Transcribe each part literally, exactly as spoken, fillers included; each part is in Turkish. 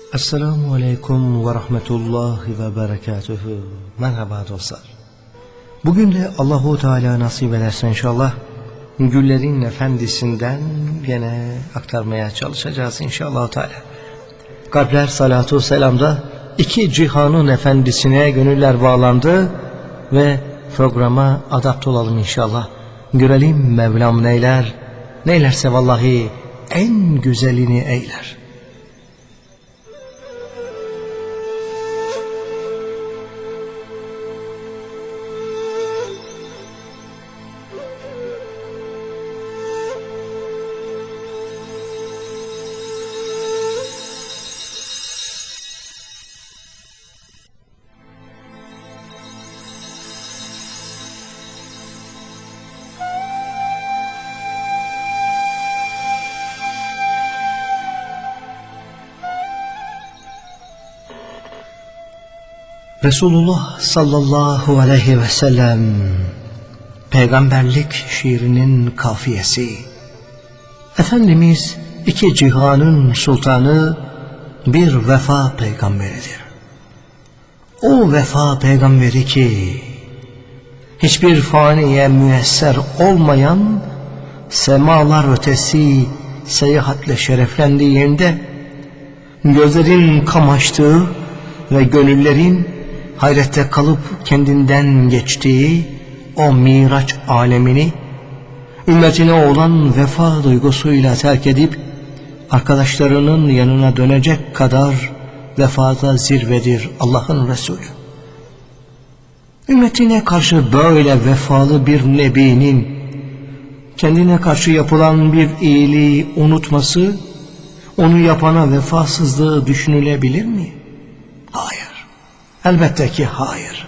Esselamu Aleyküm ve Rahmetullahi ve Berekatuhu. Merhaba dostlar. Bugün de Allahu Teala nasip ederse inşallah Güllerin Efendisi'nden yine aktarmaya çalışacağız inşallah Teala. Kalpler salatu selamda iki cihanın efendisine gönüller bağlandı ve programa adapte olalım inşallah. Görelim Mevlam neyler, neylerse vallahi en güzelini eyler. Resulullah sallallahu aleyhi ve sellem peygamberlik şiirinin kafiyesi. Efendimiz iki cihanın sultanı, bir vefa peygamberidir. O vefa peygamberi ki hiçbir faniye müyesser olmayan, semalar ötesi seyahatle şereflendiğinde gözlerin kamaştığı ve gönüllerin hayrette kalıp kendinden geçtiği o Miraç alemini ümmetine olan vefa duygusuyla terk edip arkadaşlarının yanına dönecek kadar vefada zirvedir Allah'ın Resulü. Ümmetine karşı böyle vefalı bir nebinin kendine karşı yapılan bir iyiliği unutması, onu yapana vefasızlığı düşünülebilir mi? Hayır. Elbette ki hayır.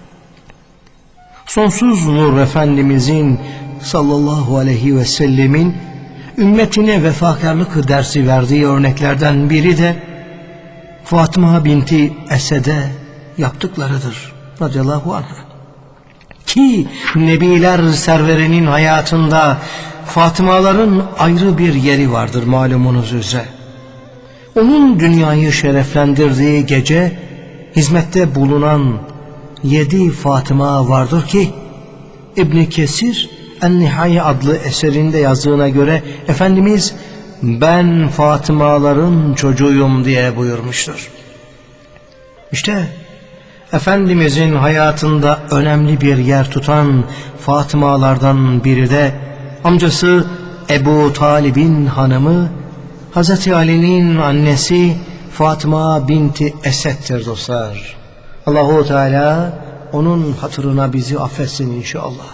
Sonsuz Nur Efendimizin sallallahu aleyhi ve sellemin ümmetine vefakarlık dersi verdiği örneklerden biri de Fatıma binti Esed'e yaptıklarıdır radıyallahu anh. Ki Nebiler serverinin hayatında Fatımaların ayrı bir yeri vardır malumunuz üzere. Onun dünyayı şereflendirdiği gece hizmette bulunan yedi Fatıma vardır ki İbn Kesir En-Nihaye adlı eserinde yazdığına göre Efendimiz ben Fatımaların çocuğuyum diye buyurmuştur. İşte Efendimizin hayatında önemli bir yer tutan Fatımalardan biri de amcası Ebu Talib'in hanımı Hazreti Ali'nin annesi Fatıma binti Esed'dir dostlar. Allahu Teala onun hatırına bizi affetsin inşallah.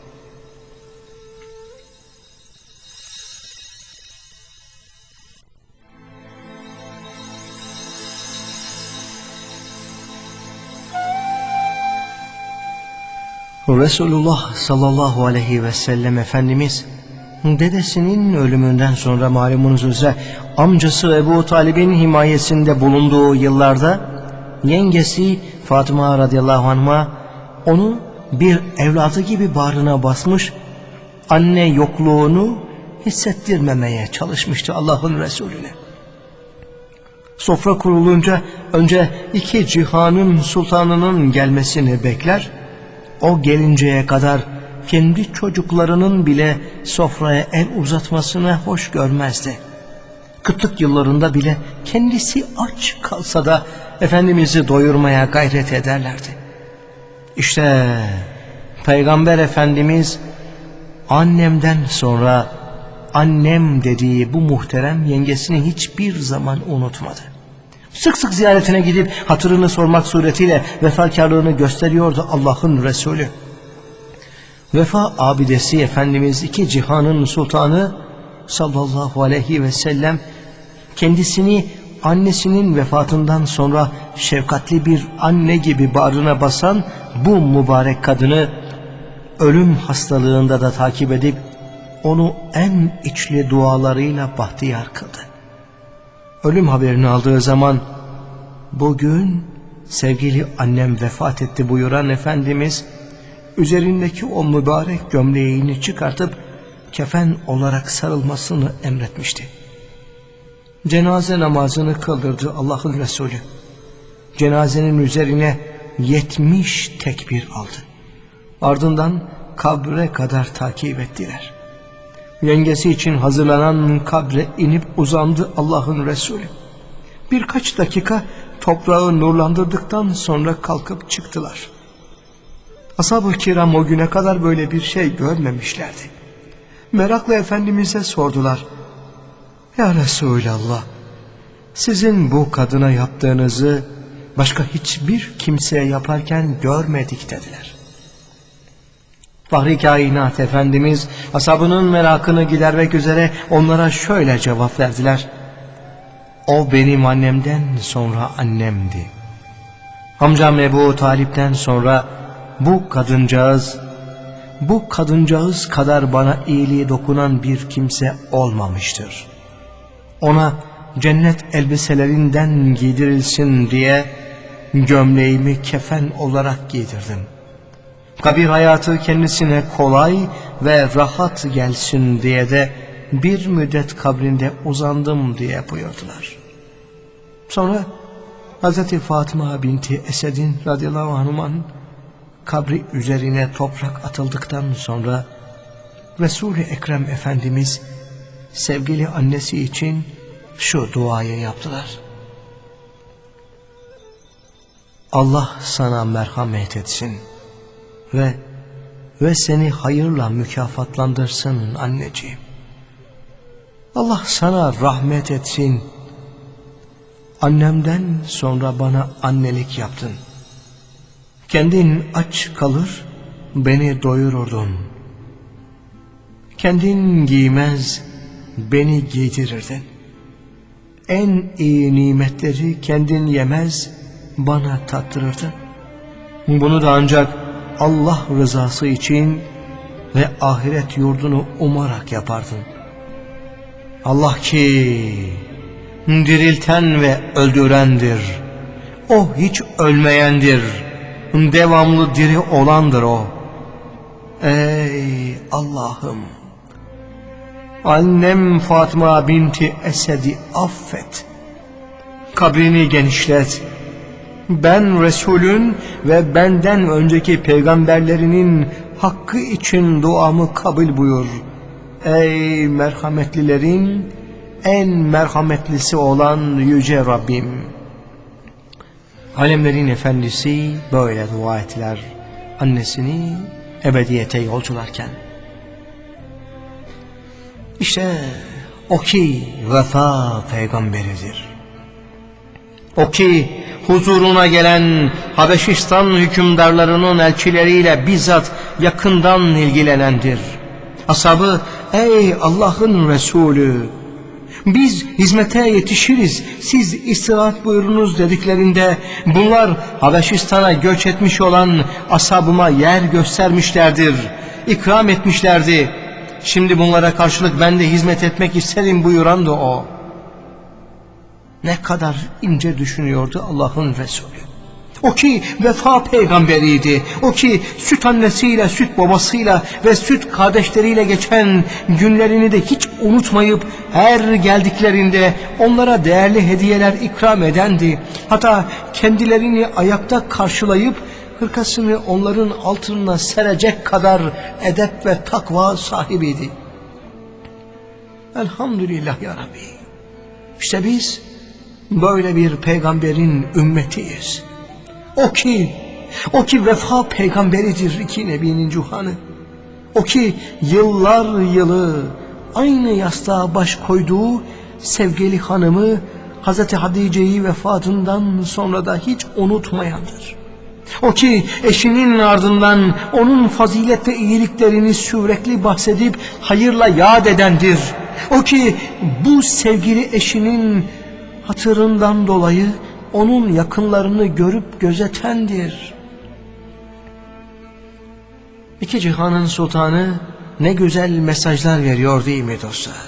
Resulullah sallallahu aleyhi ve sellem Efendimiz dedesinin ölümünden sonra malumunuz üzere amcası Ebu Talib'in himayesinde bulunduğu yıllarda yengesi Fatıma radıyallahu anh'a onu bir evladı gibi bağrına basmış, anne yokluğunu hissettirmemeye çalışmıştı Allah'ın Resulüne. Sofra kurulunca önce iki cihanın sultanının gelmesini bekler, o gelinceye kadar kendi çocuklarının bile sofraya el uzatmasını hoş görmezdi. Kıtlık yıllarında bile kendisi aç kalsa da Efendimiz'i doyurmaya gayret ederlerdi. İşte Peygamber Efendimiz annemden sonra annem dediği bu muhterem yengesini hiçbir zaman unutmadı. Sık sık ziyaretine gidip hatırını sormak suretiyle vefakarlığını gösteriyordu Allah'ın Resulü. Vefa abidesi Efendimiz iki cihanın sultanı sallallahu aleyhi ve sellem kendisini annesinin vefatından sonra şefkatli bir anne gibi bağrına basan bu mübarek kadını ölüm hastalığında da takip edip onu en içli dualarıyla bahtiyar kıldı. Ölüm haberini aldığı zaman bugün sevgili annem vefat etti buyuran Efendimiz üzerindeki o mübarek gömleğini çıkartıp kefen olarak sarılmasını emretmişti. cenaze namazını kıldırdı Allah'ın Resulü. Cenazenin üzerine yetmiş tekbir aldı. Ardından kabre kadar takip ettiler. Yengesi için hazırlanan kabre inip uzandı Allah'ın Resulü. Birkaç dakika toprağı nurlandırdıktan sonra kalkıp çıktılar. Ashab-ı kiram o güne kadar böyle bir şey görmemişlerdi. Merakla Efendimiz'e sordular. Ya Resulallah, sizin bu kadına yaptığınızı başka hiçbir kimseye yaparken görmedik dediler. Fahri kainat Efendimiz ashabının merakını gidermek üzere onlara şöyle cevap verdiler. O benim annemden sonra annemdi. Amcam Ebu Talip'ten sonra bu kadıncağız, bu kadıncağız kadar bana iyiliği dokunan bir kimse olmamıştır. Ona cennet elbiselerinden giydirilsin diye gömleğimi kefen olarak giydirdim. Kabir hayatı kendisine kolay ve rahat gelsin diye de bir müddet kabrinde uzandım diye buyurdular. Sonra Hazreti Fatıma binti Esed'in radıyallahu anh'ın kabri üzerine toprak atıldıktan sonra Resul-i Ekrem Efendimiz sevgili annesi için şu duayı yaptılar. Allah sana merhamet etsin ve ve seni hayırla mükafatlandırsın anneciğim. Allah sana rahmet etsin. Annemden sonra bana annelik yaptın. Kendin aç kalır, beni doyururdun. Kendin giymez, beni giydirirdin. En iyi nimetleri kendin yemez, bana tattırırdın. Bunu da ancak Allah rızası için ve ahiret yurdunu umarak yapardın. Allah ki dirilten ve öldürendir. O hiç ölmeyendir. Devamlı diri olandır o. Ey Allah'ım! Annem Fatıma binti Esed'i affet. Kabrini genişlet. Ben Resulün ve benden önceki peygamberlerinin hakkı için duamı kabul buyur. Ey merhametlilerin en merhametlisi olan Yüce Rabbim. Alemlerin efendisi böyle dua ettiler annesini ebediyete yolcularken. İşte o ki vefa peygamberidir. O ki huzuruna gelen Habeşistan hükümdarlarının elçileriyle bizzat yakından ilgilenendir. Ashabı, ey Allah'ın Resulü, biz hizmete yetişiriz, siz istirahat buyurunuz dediklerinde bunlar Habeşistan'a göç etmiş olan ashabıma yer göstermişlerdir, ikram etmişlerdi. Şimdi bunlara karşılık ben de hizmet etmek isterim buyuran da o. Ne kadar ince düşünüyordu Allah'ın Resulü. O ki vefa peygamberiydi. O ki süt annesiyle, süt babasıyla ve süt kardeşleriyle geçen günlerini de hiç unutmayıp her geldiklerinde onlara değerli hediyeler ikram edendi. Hatta kendilerini ayakta karşılayıp hırkasını onların altına serecek kadar edep ve takva sahibiydi. Elhamdülillah ya Rabbi. İşte biz böyle bir peygamberin ümmetiyiz. O ki, o ki vefa peygamberidir iki nebinin cuhanı. O ki yıllar yılı aynı yastığa baş koyduğu sevgili hanımı Hazreti Hatice'yi vefatından sonra da hiç unutmayandır. O ki eşinin ardından onun fazilet ve iyiliklerini sürekli bahsedip hayırla yad edendir. O ki bu sevgili eşinin hatırından dolayı onun yakınlarını görüp gözetendir. İki cihanın sultanı ne güzel mesajlar veriyor değil mi dostlar?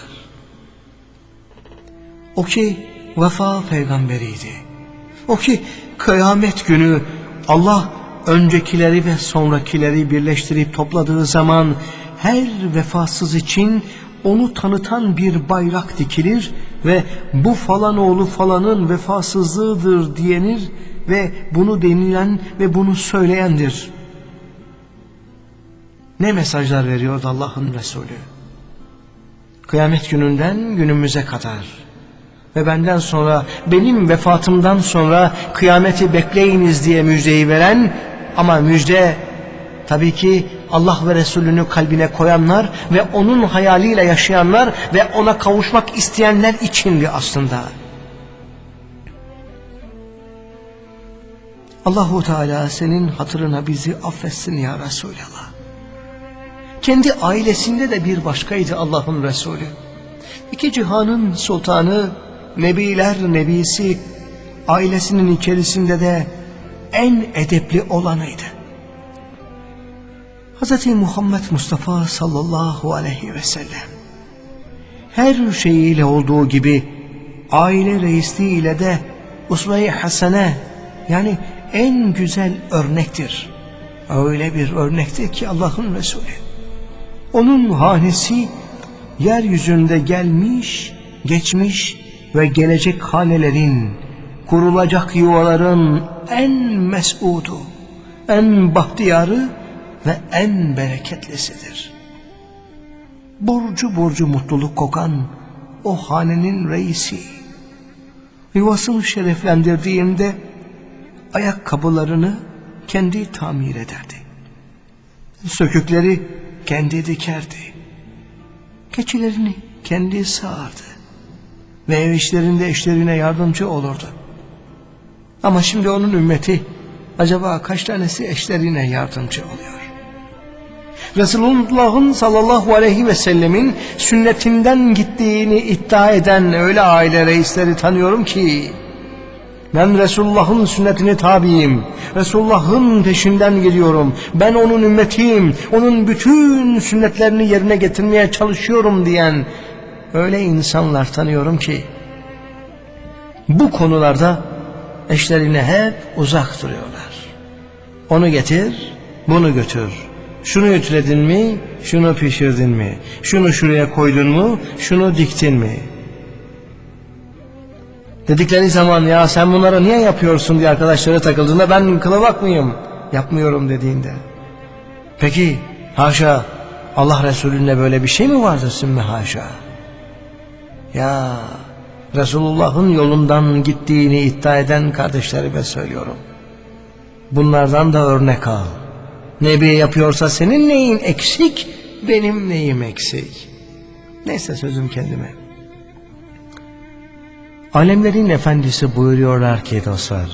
O ki vefa peygamberiydi. O ki kıyamet günü Allah öncekileri ve sonrakileri birleştirip topladığı zaman her vefasız için onu tanıtan bir bayrak dikilir ve bu falan oğlu falanın vefasızlığıdır diyenir ve bunu denilen ve bunu söyleyendir. Ne mesajlar veriyordu Allah'ın Resulü? Kıyamet gününden günümüze kadar ve benden sonra, benim vefatımdan sonra kıyameti bekleyiniz diye müjdeyi veren, ama müjde tabii ki Allah ve Resulünü kalbine koyanlar ve onun hayaliyle yaşayanlar ve ona kavuşmak isteyenler içindi aslında. Allahu Teala senin hatırına bizi affetsin ya Resulallah. Kendi ailesinde de bir başkaydı Allah'ın Resulü. İki cihanın sultanı, nebiler nebisi, ailesinin içerisinde de en edepli olanıydı. Hz. Muhammed Mustafa sallallahu aleyhi ve sellem her şeyiyle olduğu gibi aile reisliğiyle de usve-i hasene, yani en güzel örnektir. Öyle bir örnektir ki Allah'ın Resulü. Onun hanesi yeryüzünde gelmiş, geçmiş ve gelecek hanelerin, kurulacak yuvaların en mesudu, en bahtiyarı ve en bereketlisidir. Burcu burcu mutluluk kokan o hanenin reisi, yuvasını şereflendirdiğinde ayakkabılarını kendi tamir ederdi. Sökükleri kendi dikerdi. Keçilerini kendi sağardı. Ve ev işlerinde eşlerine yardımcı olurdu. Ama şimdi onun ümmeti acaba kaç tanesi eşlerine yardımcı oluyor? Resulullah'ın sallallahu aleyhi ve sellemin sünnetinden gittiğini iddia eden öyle aile reisleri tanıyorum ki, ben Resulullah'ın sünnetine tabiyim, Resulullah'ın peşinden geliyorum, ben onun ümmetiyim, onun bütün sünnetlerini yerine getirmeye çalışıyorum diyen öyle insanlar tanıyorum ki, bu konularda eşlerine hep uzak duruyorlar. Onu getir, bunu götür. Şunu ütüledin mi, şunu pişirdin mi, şunu şuraya koydun mu, şunu diktin mi? Dedikleri zaman ya sen bunları niye yapıyorsun diye arkadaşları takıldığında, ben kılıbık mıyım? Yapmıyorum dediğinde. Peki haşa, Allah Resulü'nde böyle bir şey mi vardır sümme haşa? Ya Resulullah'ın yolundan gittiğini iddia eden kardeşlerime söylüyorum. Bunlardan da örnek al. Nebi yapıyorsa senin neyin eksik, benim neyim eksik? Neyse, sözüm kendime. Alemlerin efendisi buyuruyorlar ki dostlar,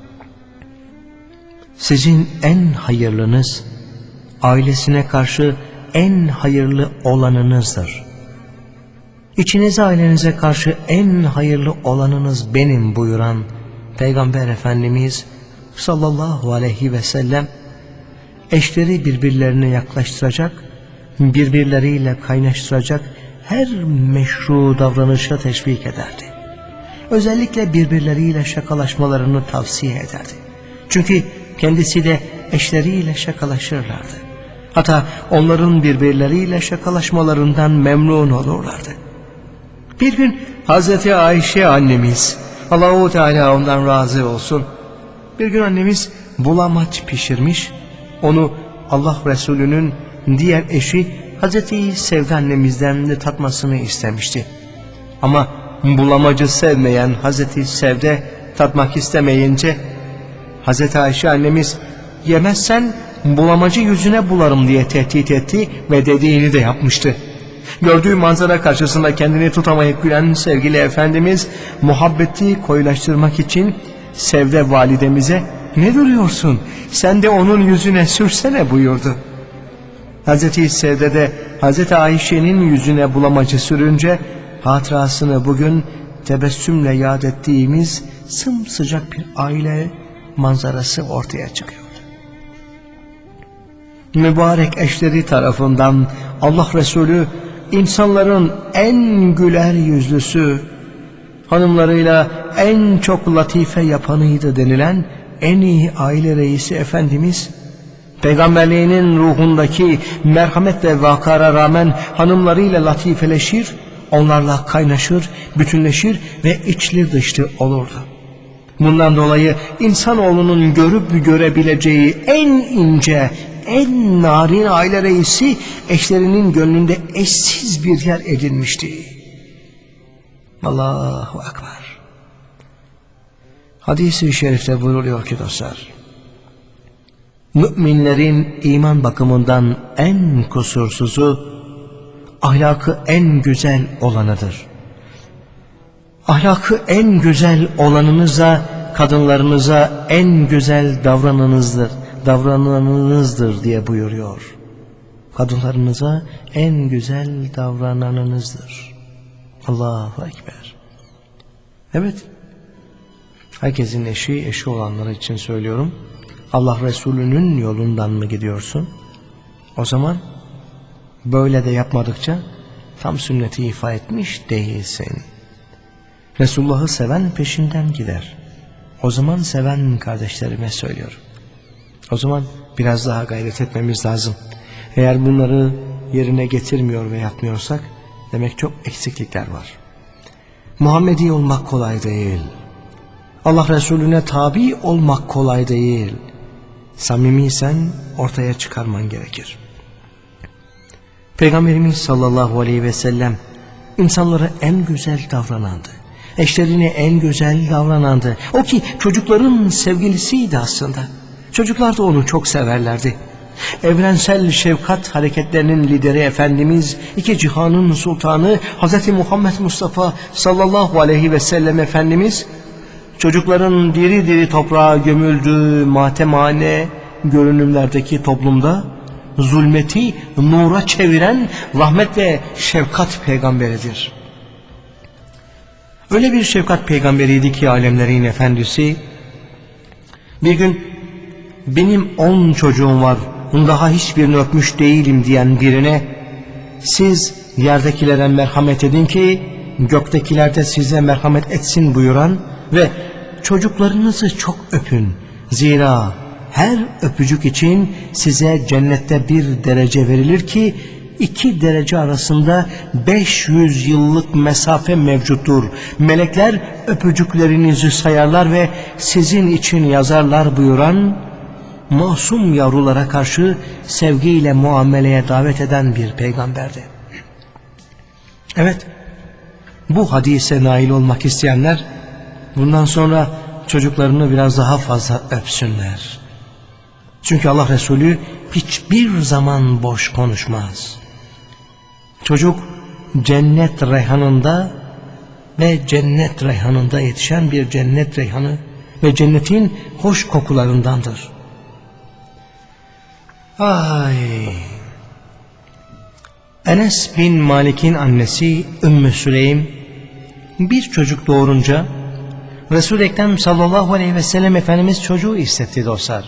sizin en hayırlınız ailesine karşı en hayırlı olanınızdır. İçinize ailenize karşı en hayırlı olanınız benim buyuran Peygamber Efendimiz sallallahu aleyhi ve sellem eşleri birbirlerine yaklaştıracak, birbirleriyle kaynaştıracak her meşru davranışa teşvik ederdi. Özellikle birbirleriyle şakalaşmalarını tavsiye ederdi. Çünkü kendisi de eşleriyle şakalaşırlardı. Hatta onların birbirleriyle şakalaşmalarından memnun olurlardı. Bir gün Hazreti Ayşe annemiz, Allah-u Teala ondan razı olsun, bir gün annemiz bulamaç pişirmiş, onu Allah Resulü'nün diğer eşi Hazreti Sevde annemizden de tatmasını istemişti. Ama bulamacı sevmeyen Hazreti Sevde tatmak istemeyince Hazreti Ayşe annemiz, yemezsen bulamacı yüzüne bularım diye tehdit etti ve dediğini de yapmıştı. Gördüğü manzara karşısında kendini tutamayıp gülen sevgili Efendimiz muhabbeti koyulaştırmak için Sevde validemize, ne duruyorsun, sen de onun yüzüne sürsene buyurdu. Hazreti Sevde de Hazreti Ayşe'nin yüzüne bulamacı sürünce hatırasını bugün tebessümle yad ettiğimiz sımsıcak bir aile manzarası ortaya çıkıyor. Mübarek eşleri tarafından Allah Resulü insanların en güler yüzlüsü, hanımlarıyla en çok latife yapanıydı denilen en iyi aile reisi Efendimiz, Peygamberliğinin ruhundaki merhamet ve vakara rağmen hanımlarıyla latifeleşir, onlarla kaynaşır, bütünleşir ve içli dışlı olurdu. Bundan dolayı insanoğlunun görüp görebileceği en ince, en narin aile reisi eşlerinin gönlünde eşsiz bir yer edinmişti. Allahu Ekber. Hadis-i şerifte buyruluyor ki dostlar, müminlerin iman bakımından en kusursuzu, ahlakı en güzel olanıdır. Ahlakı en güzel olanınıza, kadınlarınıza en güzel davranınızdır, davrananınızdır diye buyuruyor. Kadınlarınıza en güzel davrananınızdır. Allahu Ekber. Evet, herkesin eşi, eşi olanları için söylüyorum. Allah Resulü'nün yolundan mı gidiyorsun? O zaman böyle de yapmadıkça tam sünneti ifa etmiş değilsin. Resulullah'ı seven peşinden gider. O zaman seven kardeşlerime söylüyorum. O zaman biraz daha gayret etmemiz lazım. Eğer bunları yerine getirmiyor ve yapmıyorsak demek çok eksiklikler var. Muhammedi olmak kolay değil. Allah Resulüne tabi olmak kolay değil. Samimiysen ortaya çıkarman gerekir. Peygamberimiz sallallahu aleyhi ve sellem insanlara en güzel davranandı. Eşlerine en güzel davranandı. O ki çocukların sevgilisiydi aslında. Çocuklar da onu çok severlerdi. Evrensel şefkat hareketlerinin lideri Efendimiz, iki cihanın sultanı Hz. Muhammed Mustafa sallallahu aleyhi ve sellem Efendimiz, çocukların diri diri toprağa gömüldüğü matemane görünümlerdeki toplumda zulmeti nura çeviren rahmet ve şefkat peygamberidir. Öyle bir şefkat peygamberiydi ki alemlerin efendisi, bir gün benim on çocuğum var, daha hiçbirini öpmüş değilim diyen birine, siz yerdekilere merhamet edin ki göktekiler de size merhamet etsin buyuran ve çocuklarınızı çok öpün, zira her öpücük için size cennette bir derece verilir ki iki derece arasında beş yüz yıllık mesafe mevcuttur. Melekler öpücüklerinizi sayarlar ve sizin için yazarlar buyuran, masum yavrulara karşı sevgiyle muameleye davet eden bir peygamberdi. Evet, bu hadise nail olmak isteyenler bundan sonra çocuklarını biraz daha fazla öpsünler. Çünkü Allah Resulü hiçbir zaman boş konuşmaz. Çocuk cennet reyhanında ve cennet reyhanında yetişen bir cennet reyhanı ve cennetin hoş kokularındandır. Ay. Enes bin Malik'in annesi Ümmü Süleym bir çocuk doğurunca Resul-i Ekrem sallallahu aleyhi ve sellem Efendimiz çocuğu istetti dostlar.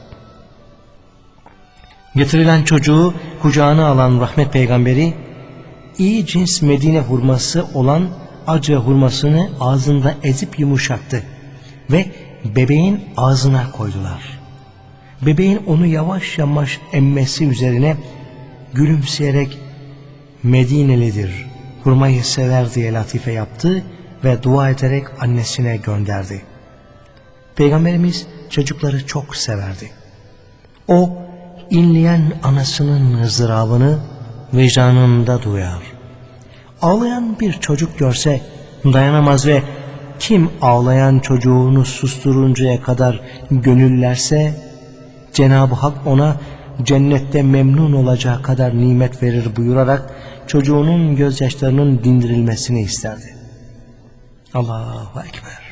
Getirilen çocuğu kucağına alan rahmet peygamberi iyi cins Medine hurması olan acı hurmasını ağzında ezip yumuşattı ve bebeğin ağzına koydular. Bebeğin onu yavaş yavaş emmesi üzerine gülümseyerek Medinelidir, hurmayı sever diye latife yaptı ve dua ederek annesine gönderdi. Peygamberimiz çocukları çok severdi. O inleyen anasının ızdırabını vicdanında duyar. Ağlayan bir çocuk görse dayanamaz ve kim ağlayan çocuğunu susturuncaya kadar gönüllerse Cenab-ı Hak ona cennette memnun olacağı kadar nimet verir buyurarak çocuğunun gözyaşlarının dindirilmesini isterdi. Allahu Ekber.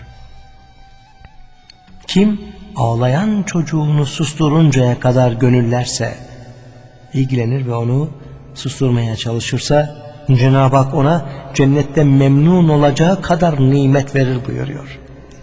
Kim ağlayan çocuğunu susturuncaya kadar gönüllerse, ilgilenir ve onu susturmaya çalışırsa Cenab-ı Hak ona cennette memnun olacağı kadar nimet verir buyuruyor.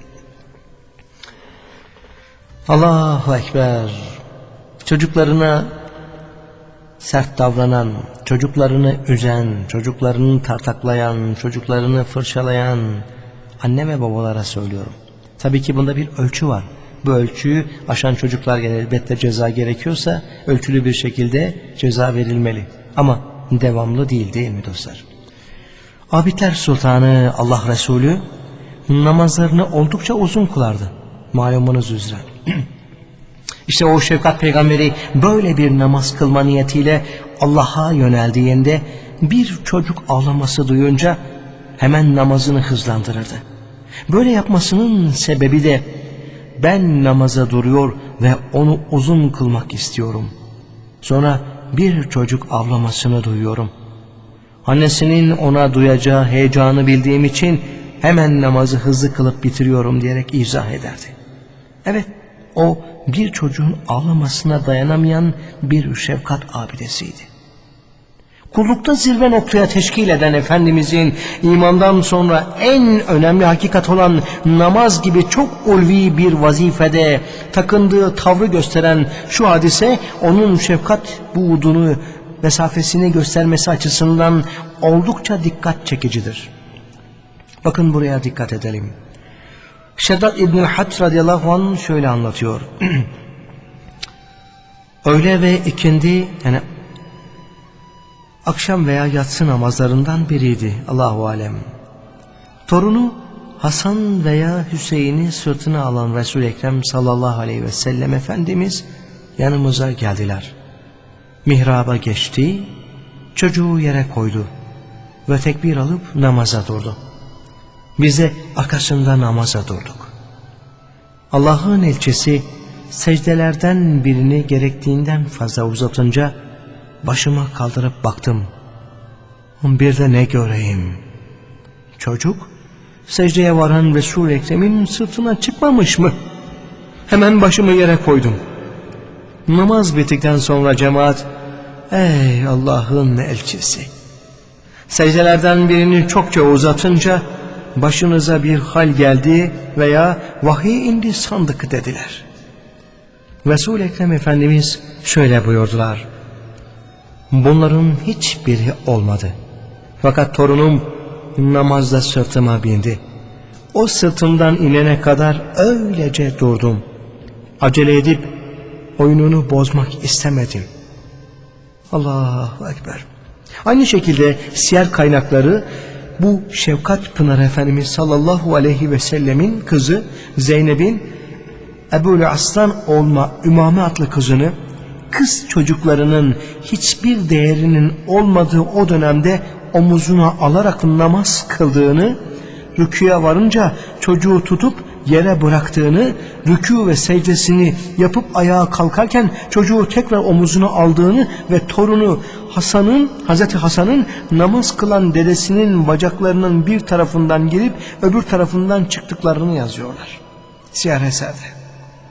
Allahu Ekber. Çocuklarına sert davranan, çocuklarını üzen, çocuklarını tartaklayan, çocuklarını fırçalayan anne ve babalara söylüyorum. Tabii ki bunda bir ölçü var. Bu ölçüyü aşan çocuklar elbette ceza gerekiyorsa ölçülü bir şekilde ceza verilmeli. Ama devamlı değil, değil mi dostlar? Abidler Sultanı Allah Resulü namazlarını oldukça uzun kılardı. Malumunuz üzere. İşte o şefkat peygamberi böyle bir namaz kılma niyetiyle Allah'a yöneldiğinde bir çocuk ağlaması duyunca hemen namazını hızlandırırdı. Böyle yapmasının sebebi de ben namaza duruyor ve onu uzun kılmak istiyorum. Sonra bir çocuk ağlamasını duyuyorum. Annesinin ona duyacağı heyecanı bildiğim için hemen namazı hızlı kılıp bitiriyorum diyerek izah ederdi. Evet, o bir çocuğun ağlamasına dayanamayan bir şefkat abidesiydi. Kullukta zirve noktaya teşkil eden Efendimizin imandan sonra en önemli hakikat olan namaz gibi çok ulvi bir vazifede takındığı tavrı gösteren şu hadise onun şefkat buğdunu, mesafesini göstermesi açısından oldukça dikkat çekicidir. Bakın buraya dikkat edelim. Şeddat İbn-i Hac radıyallahu anh şöyle anlatıyor. Öğle ve ikindi, yani akşam veya yatsı namazlarından biriydi, Allahu alem. Torunu Hasan veya Hüseyin'i sırtına alan Resul-i Ekrem sallallahu aleyhi ve sellem Efendimiz yanımıza geldiler. Mihraba geçti, çocuğu yere koydu ve tekbir alıp namaza durdu. Biz de arkasında namaza durduk. Allah'ın elçisi secdelerden birini gerektiğinden fazla uzatınca başımı kaldırıp baktım. Bir de ne göreyim? Çocuk secdeye varan Resul-i Ekrem'in sırtına çıkmamış mı? Hemen başımı yere koydum. Namaz bittikten sonra cemaat, ey Allah'ın elçisi, secdelerden birini çokça uzatınca başınıza bir hal geldi veya vahiy indi sandık dediler. Resul-i Ekrem Efendimiz şöyle buyurdular: bunların hiçbiri olmadı. Fakat torunum namazda sırtıma bindi. O sırtımdan inene kadar öylece durdum. Acele edip oyununu bozmak istemedim. Allahu Ekber. Aynı şekilde siyer kaynakları bu şefkat pınarı Efendimiz sallallahu aleyhi ve sellemin kızı Zeynep'in Ebu'l Aslan olma Ümame adlı kızını kız çocuklarının hiçbir değerinin olmadığı o dönemde omuzuna alarak namaz kıldığını, rükûya varınca çocuğu tutup yere bıraktığını, rükû ve secdesini yapıp ayağa kalkarken çocuğu tekrar omuzuna aldığını ve torunu Hasan'ın, Hazreti Hasan'ın namaz kılan dedesinin bacaklarının bir tarafından girip öbür tarafından çıktıklarını yazıyorlar siyer eserde.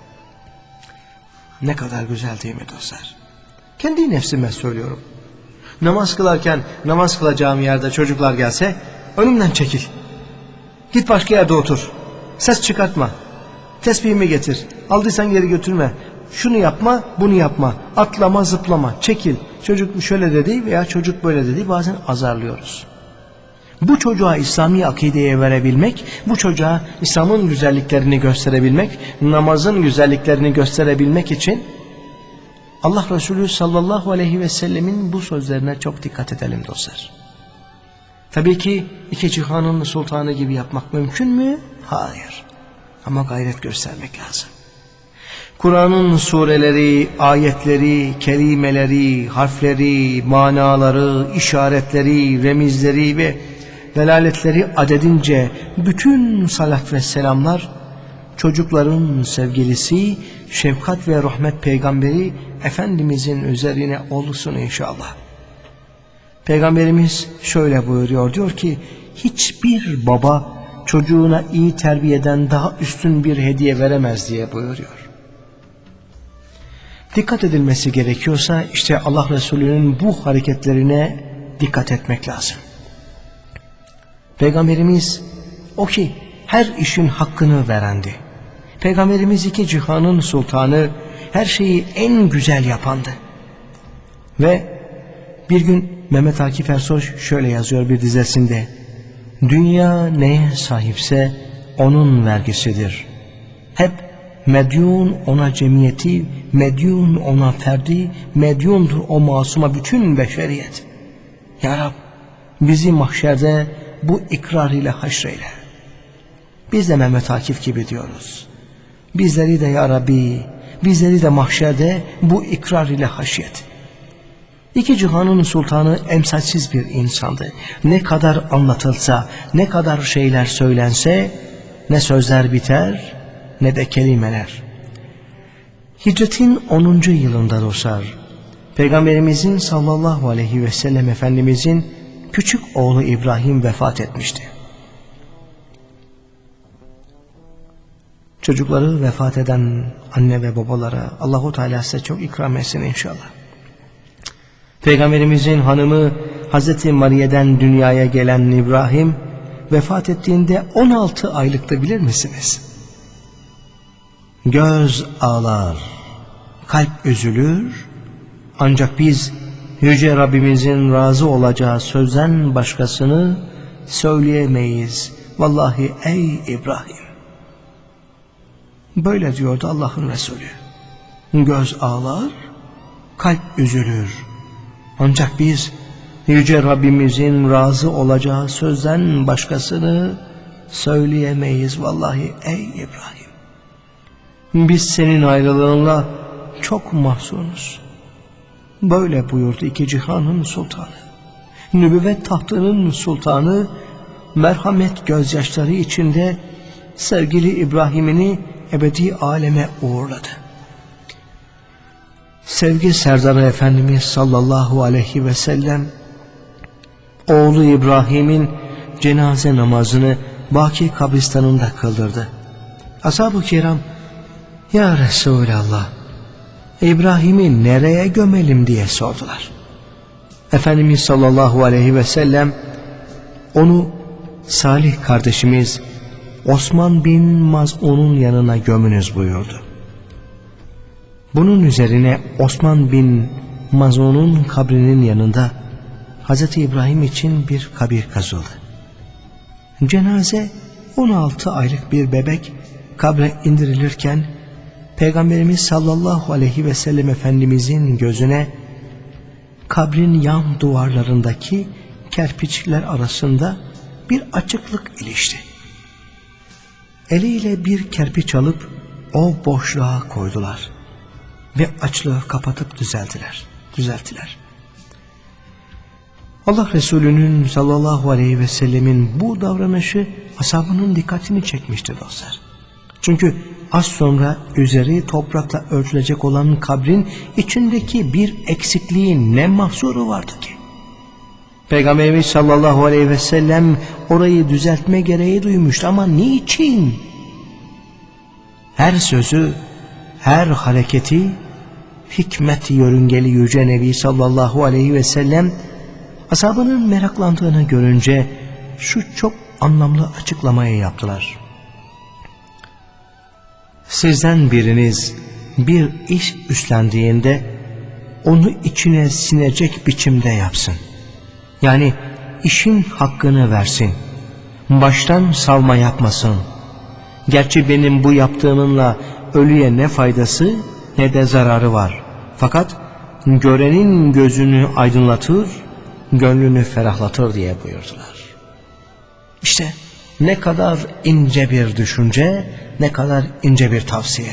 Ne kadar güzel değil mi dostlar? Kendi nefsime söylüyorum. Namaz kılarken namaz kılacağım yerde çocuklar gelse önümden çekil. Git başka yerde otur. Ses çıkartma. Tesbihimi getir. Aldıysan geri götürme. Şunu yapma, bunu yapma. Atlama, zıplama. Çekil. Çocuk şöyle dedi veya çocuk böyle dedi. Bazen azarlıyoruz. Bu çocuğa İslami akideye verebilmek, bu çocuğa İslam'ın güzelliklerini gösterebilmek, namazın güzelliklerini gösterebilmek için Allah Resulü sallallahu aleyhi ve sellemin bu sözlerine çok dikkat edelim dostlar. Tabii ki iki cihanın sultanı gibi yapmak mümkün mü? Hayır. Ama gayret göstermek lazım. Kur'an'ın sureleri, ayetleri, kelimeleri, harfleri, manaları, işaretleri, remizleri ve delaletleri adedince bütün salat ve selamlar çocukların sevgilisi, şefkat ve rahmet peygamberi Efendimizin üzerine olsun inşallah. Peygamberimiz şöyle buyuruyor, diyor ki hiçbir baba çocuğuna iyi terbiyeden daha üstün bir hediye veremez diye buyuruyor. Dikkat edilmesi gerekiyorsa işte Allah Resulü'nün bu hareketlerine dikkat etmek lazım. Peygamberimiz o ki her işin hakkını verendi. Peygamberimiz iki cihanın sultanı, her şeyi en güzel yapandı. Ve bir gün Mehmet Akif Ersoy şöyle yazıyor bir dizesinde: dünya neye sahipse onun vergisidir. Hep medyun ona cemiyeti, medyun ona ferdi, medyundur o masuma bütün beşeriyet. Ya Rab, bizi mahşerde bu ikrar ile haşreyle. Biz de Mehmet Akif gibi diyoruz. Bizleri de ya Rabbi, bizleri de mahşerde bu ikrar ile haşyet. İki cihanın sultanı emsalsiz bir insandı. Ne kadar anlatılsa, ne kadar şeyler söylense, ne sözler biter, ne de kelimeler. Hicretin onuncu yılında dostlar, Peygamberimizin sallallahu aleyhi ve sellem Efendimizin küçük oğlu İbrahim vefat etmişti. Çocukları vefat eden anne ve babalara Allahu Teala size çok ikram etsin inşallah. Peygamberimizin hanımı Hazreti Mariye'den dünyaya gelen İbrahim vefat ettiğinde on altı aylıktı, bilir misiniz? Göz ağlar, kalp üzülür, ancak biz Yüce Rabbimizin razı olacağı sözden başkasını söyleyemeyiz. Vallahi ey İbrahim. Böyle diyordu Allah'ın Resulü. Göz ağlar, kalp üzülür. Ancak biz Yüce Rabbimizin razı olacağı sözden başkasını söyleyemeyiz. Vallahi ey İbrahim. Biz senin ayrılığınla çok mahzunuz. Böyle buyurdu iki cihanın sultanı. Nübüvvet tahtının sultanı merhamet gözyaşları içinde sevgili İbrahim'ini ebedi aleme uğurladı. Sevgi serdarı Efendimiz sallallahu aleyhi ve sellem oğlu İbrahim'in cenaze namazını Baki kabristanında kıldırdı. Ashab-ı kiram, ya Resulallah, İbrahim'i nereye gömelim diye sordular. Efendimiz sallallahu aleyhi ve sellem onu Salih kardeşimiz Osman bin Maz'un'un yanına gömünüz buyurdu. Bunun üzerine Osman bin Maz'un'un kabrinin yanında Hazreti İbrahim için bir kabir kazıldı. Cenaze on altı aylık bir bebek kabre indirilirken Peygamberimiz sallallahu aleyhi ve sellem Efendimizin gözüne kabrin yan duvarlarındaki kerpiçler arasında bir açıklık ilişti. Eliyle bir kerpiç alıp o boşluğa koydular ve açlığı kapatıp düzelttiler. düzelttiler. Allah Resulü'nün sallallahu aleyhi ve sellemin bu davranışı ashabının dikkatini çekmiştir dostlar. Çünkü az sonra üzeri toprakla örtülecek olan kabrin içindeki bir eksikliğin ne mahsuru vardı ki? Peygamberimiz sallallahu aleyhi ve sellem orayı düzeltme gereği duymuştu ama niçin? Her sözü, her hareketi hikmet yörüngeli Yüce Nebi sallallahu aleyhi ve sellem ashabının meraklandığını görünce şu çok anlamlı açıklamayı yaptılar. Sizden biriniz bir iş üstlendiğinde onu içine sinecek biçimde yapsın. Yani işin hakkını versin. Baştan savma yapmasın. Gerçi benim bu yaptığımınla ölüye ne faydası ne de zararı var. Fakat görenin gözünü aydınlatır, gönlünü ferahlatır diye buyurdular. İşte ne kadar ince bir düşünce, ne kadar ince bir tavsiye.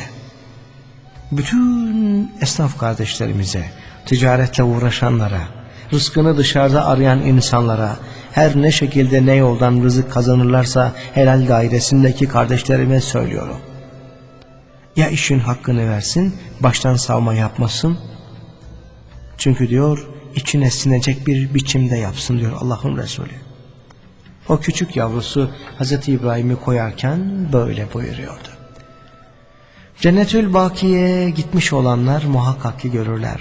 Bütün esnaf kardeşlerimize, ticaretle uğraşanlara, rızkını dışarıda arayan insanlara, her ne şekilde ne yoldan rızık kazanırlarsa helal dairesindeki kardeşlerime söylüyorum. Ya işin hakkını versin, baştan savma yapmasın. Çünkü diyor, içine sinecek bir biçimde yapsın diyor Allah'ın Resulü. O küçük yavrusu Hazreti İbrahim'i koyarken böyle buyuruyordu. Cennetül Baki'ye gitmiş olanlar muhakkak ki görürler.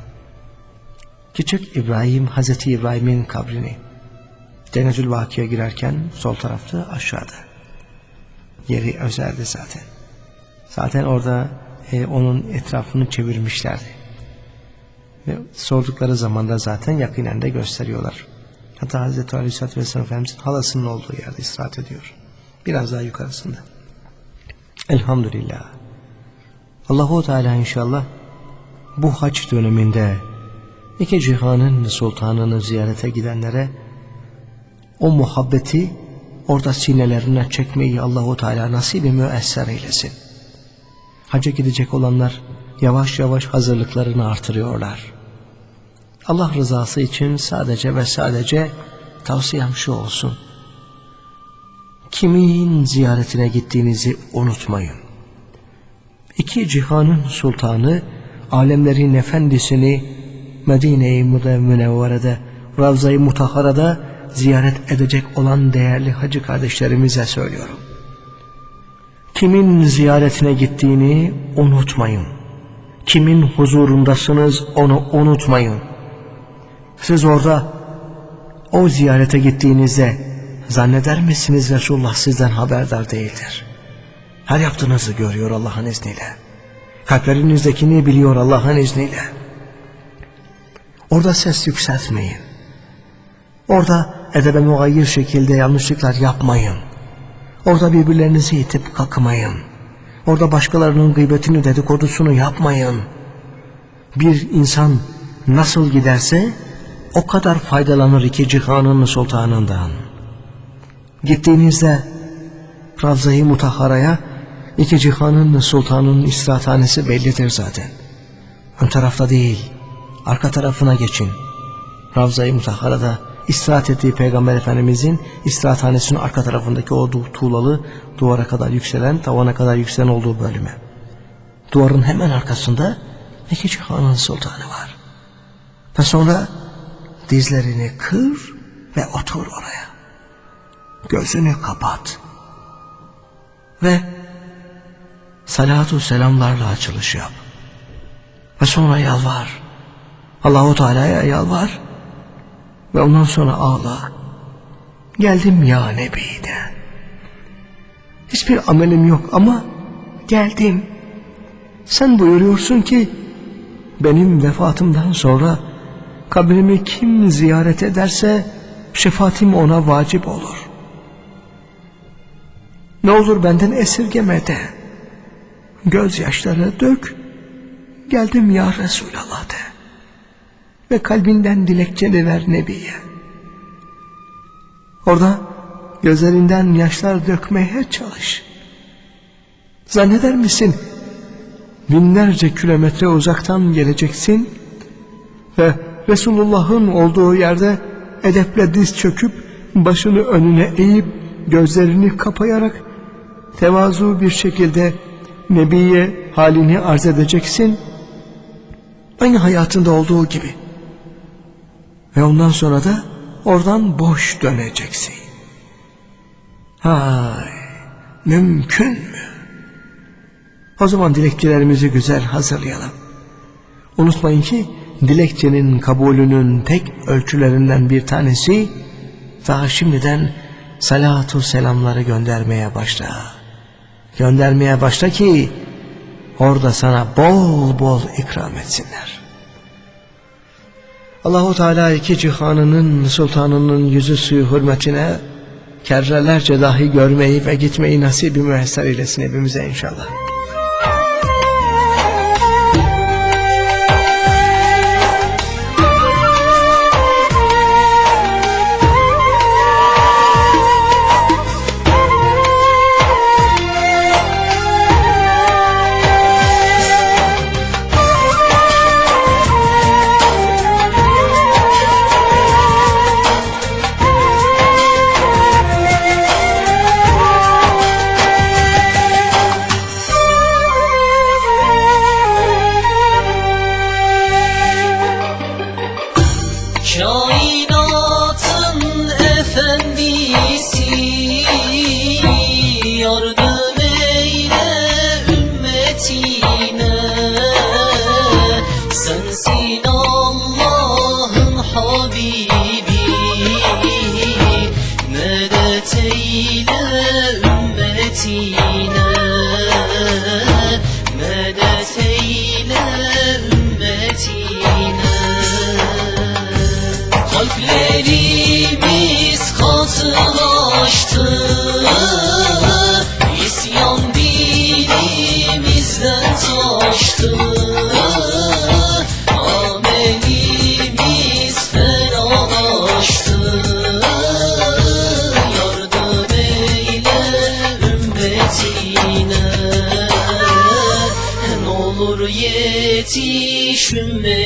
Küçük İbrahim, Hazreti İbrahim'in kabrini. Cennetül Baki'ye girerken sol tarafta aşağıda. Yeri özeldi zaten. Zaten orada e, onun etrafını çevirmişlerdi. Ve sordukları zaman da zaten yakinen de gösteriyorlar. Hatta Hazreti Aleyhisselatü Vesselam Efendimiz'in halasının olduğu yerde istirahat ediyor. Biraz daha yukarısında. Elhamdülillah. Allahu Teala inşallah bu hac döneminde iki cihanın sultanını ziyarete gidenlere o muhabbeti orada sinelerine çekmeyi Allahu Teala nasip-i müesser eylesin. Hacca gidecek olanlar yavaş yavaş hazırlıklarını artırıyorlar. Allah rızası için sadece ve sadece tavsiyem şu olsun: kimin ziyaretine gittiğinizi unutmayın. İki cihanın sultanı, alemlerin efendisini Medine-i Münevvere'de, Ravza-i Mutahhara'da ziyaret edecek olan değerli hacı kardeşlerimize söylüyorum. Kimin ziyaretine gittiğini unutmayın. Kimin huzurundasınız onu unutmayın. Siz orada o ziyarete gittiğinizde zanneder misiniz Resulullah sizden haberdar değildir? Her yaptığınızı görüyor Allah'ın izniyle. Kalplerinizdekini biliyor Allah'ın izniyle. Orada ses yükseltmeyin. Orada edebe mugayyir şekilde yanlışlıklar yapmayın. Orada birbirlerinizi itip kakmayın. Orada başkalarının gıybetini, dedikodusunu yapmayın. Bir insan nasıl giderse o kadar faydalanır iki cihanın sultanından. Gittiğinizde Ravza-i Mutahhara'ya, iki cihanın sultanının istirahathanesi bellidir zaten. Ön tarafta değil, arka tarafına geçin. Ravza-i Mutahhara'da istirahat ettiği Peygamber Efendimizin istirahathanesinin arka tarafındaki o tuğlalı, duvara kadar yükselen, tavana kadar yükselen olduğu bölüme. Duvarın hemen arkasında iki cihanın sultanı var. Ve sonra dizlerini kır ve otur oraya. Gözünü kapat. Ve salatu selamlarla açılış yap. Ve sonra yalvar. Allahu Teala'ya yalvar. Ve ondan sonra ağla. Geldim ya Nebi'den. Hiçbir amelim yok ama geldim. Sen buyuruyorsun ki benim vefatımdan sonra kabrimi kim ziyaret ederse şefaatim ona vacip olur. Ne olur benden esirgeme de. Gözyaşları dök. Geldim ya Resulallah de. Ve kalbinden dilekçeni ver Nebi'ye. Orada gözlerinden yaşlar dökmeye çalış. Zanneder misin binlerce kilometre uzaktan geleceksin ve Resulullah'ın olduğu yerde edeple diz çöküp başını önüne eğip gözlerini kapayarak tevazu bir şekilde Nebi'ye halini arz edeceksin, aynı hayatında olduğu gibi. Ve ondan sonra da oradan boş döneceksin. Hay, mümkün mü? O zaman dilekçelerimizi güzel hazırlayalım. Unutmayın ki dilekçenin kabulünün tek ölçülerinden bir tanesi, daha şimdiden salatu selamları göndermeye başla. Göndermeye başla ki orada sana bol bol ikram etsinler. Allahu Teala iki cihanının sultanının yüzü suyu hürmetine kerrelerce dahi görmeyi ve gitmeyi nasip-i müesser eylesin hepimize inşallah.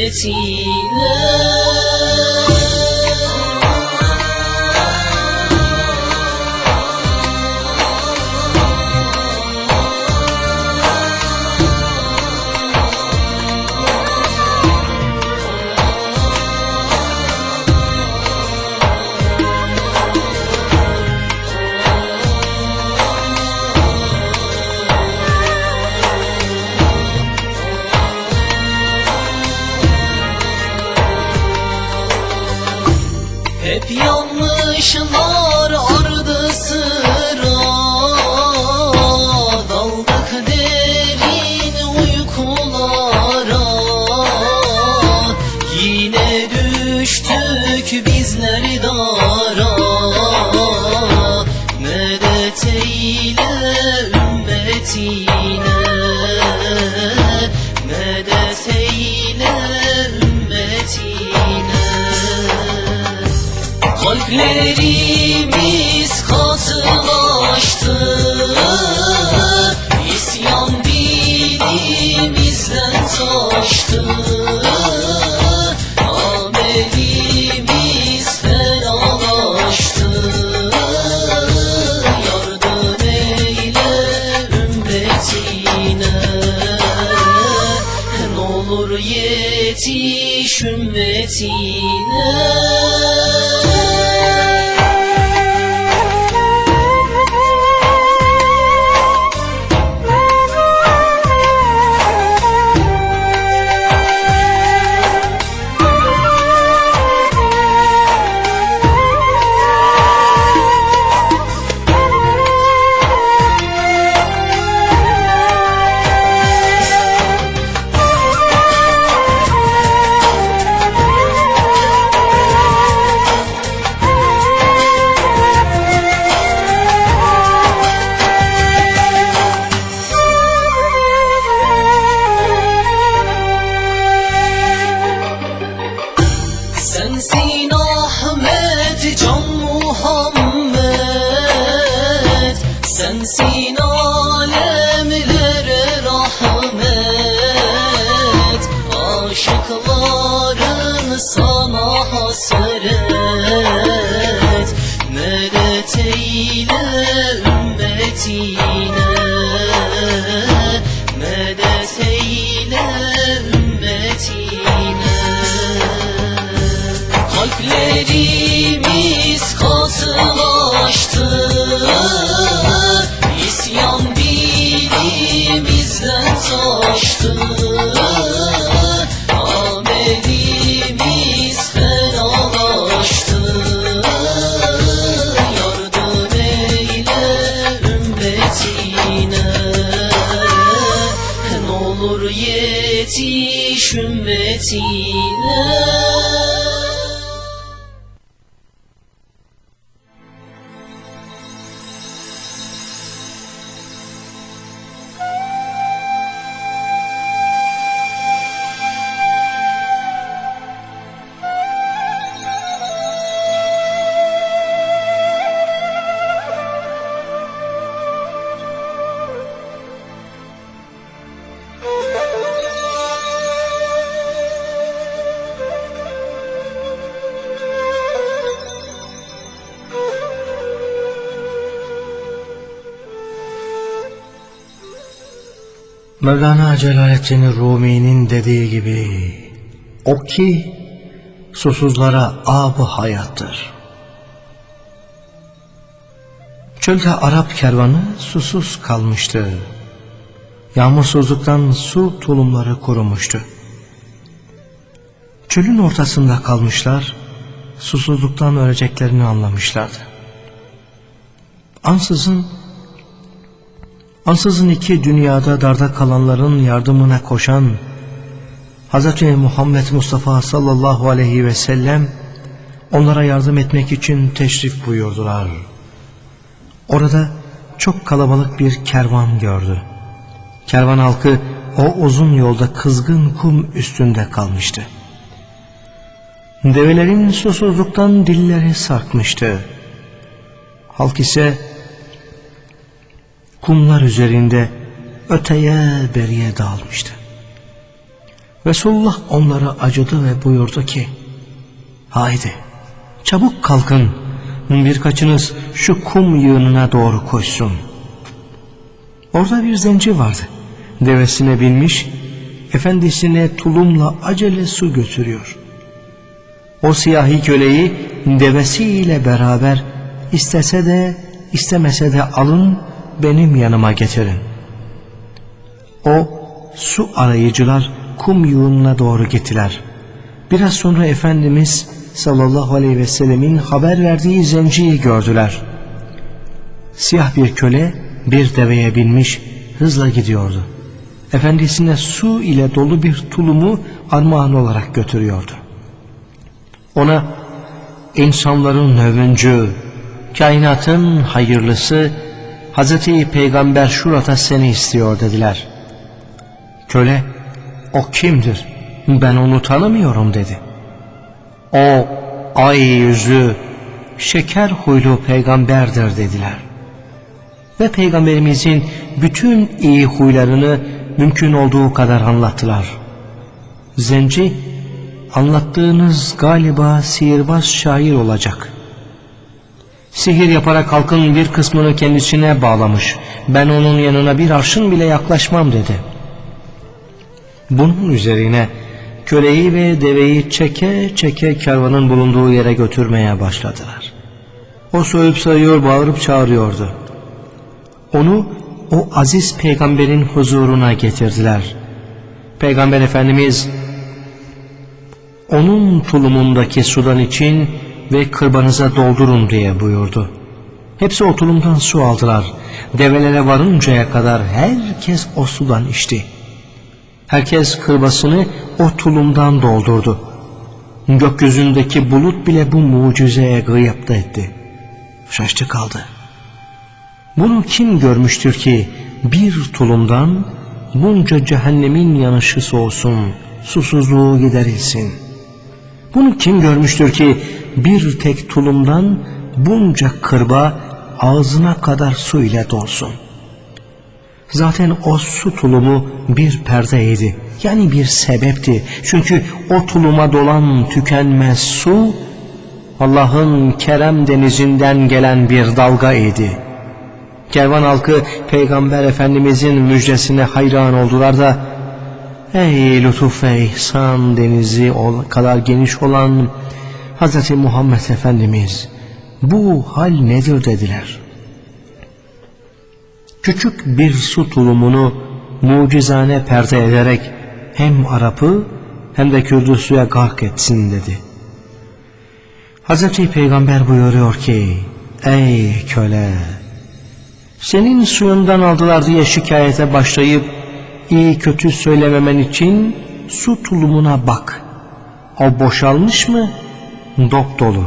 hürmetine. Hep yanlışlar ardı sıra, daldık derin uykulara. Yine düştük bizler dara, medet eyle ümmetine, medet eyle ümmetine. Kalplerimiz katılaştı, isyan dilimizden taştı. Amelimiz fenalaştı, yardım eyle ümmetine. Ne olur yetiş ümmetine. Sensin Ahmet, Can Muhammed, sensin alemlere rahmet. Aşıkların sana hasret, medet eyle ümmetine, medet eyle ümmetine. Kalplerimiz katılaştı, isyan dilimizden taştı. Amelimiz fenalaştı, yardım eyle ümmetine. Ne olur yetiş ümmetine. Mevlana Celaleddin Rumi'nin dediği gibi, o ki susuzlara ab-ı hayattır. Çölde Arap kervanı susuz kalmıştı. Yağmursuzluktan su tulumları kurumuştu. Çölün ortasında kalmışlar, susuzluktan öleceklerini anlamışlardı. Ansızın, ansızın iki dünyada darda kalanların yardımına koşan Hazreti Muhammed Mustafa sallallahu aleyhi ve sellem onlara yardım etmek için teşrif buyurdular. Orada çok kalabalık bir kervan gördü. Kervan halkı o uzun yolda kızgın kum üstünde kalmıştı. Develerin susuzluktan dilleri sarkmıştı. Halk ise kumlar üzerinde öteye beriye dağılmıştı. Resulullah onlara acıdı ve buyurdu ki, haydi çabuk kalkın, birkaçınız şu kum yığınına doğru koşsun. Orada bir zenci vardı. Devesine binmiş, efendisine tulumla acele su götürüyor. O siyahi köleyi devesiyle beraber istese de istemese de alın, benim yanıma getirin. O su arayıcılar kum yığınına doğru gittiler. Biraz sonra Efendimiz sallallahu aleyhi ve sellemin haber verdiği zenciyi gördüler. Siyah bir köle bir deveye binmiş hızla gidiyordu. Efendisine su ile dolu bir tulumu armağan olarak götürüyordu. Ona insanların övüncü, kainatın hayırlısı Hazreti Peygamber şurada seni istiyor dediler. Köle, o kimdir? Ben onu tanımıyorum dedi. O ay yüzlü, şeker huylu peygamberdir dediler. Ve peygamberimizin bütün iyi huylarını mümkün olduğu kadar anlattılar. Zenci, anlattığınız galiba sihirbaz şair olacak. Sihir yaparak halkın bir kısmını kendisine bağlamış. Ben onun yanına bir arşın bile yaklaşmam dedi. Bunun üzerine köleyi ve deveyi çeke çeke kervanın bulunduğu yere götürmeye başladılar. O soyup sayıyor, bağırıp çağırıyordu. Onu o aziz peygamberin huzuruna getirdiler. Peygamber Efendimiz onun tulumundaki sudan için ve kırbanıza doldurun diye buyurdu. Hepsi o tulumdan su aldılar. Develere varıncaya kadar herkes o sudan içti. Herkes kırbasını o tulumdan doldurdu. Gökyüzündeki bulut bile bu mucizeye gıyapta etti. Şaştı kaldı. Bunu kim görmüştür ki bir tulumdan bunca cehennemin yanışı soğusun, susuzluğu giderilsin? Bunu kim görmüştür ki bir tek tulumdan bunca kırba ağzına kadar su ile dolsun? Zaten o su tulumu bir perdeydi, yani bir sebepti. Çünkü o tuluma dolan tükenmez su Allah'ın kerem denizinden gelen bir dalga idi. Kervan halkı Peygamber Efendimizin müjdesine hayran oldular da, ey lütuf ve ihsan denizi kadar geniş olan Hz. Muhammed Efendimiz, bu hal nedir dediler. Küçük bir su tulumunu mucizane perde ederek hem Arap'ı hem de Kürt'ü suya gark etsin dedi. Hz. Peygamber buyuruyor ki, ey köle, senin suyundan aldılar diye şikayete başlayıp iyi kötü söylememen için su tulumuna bak. O boşalmış mı? Dop dolu.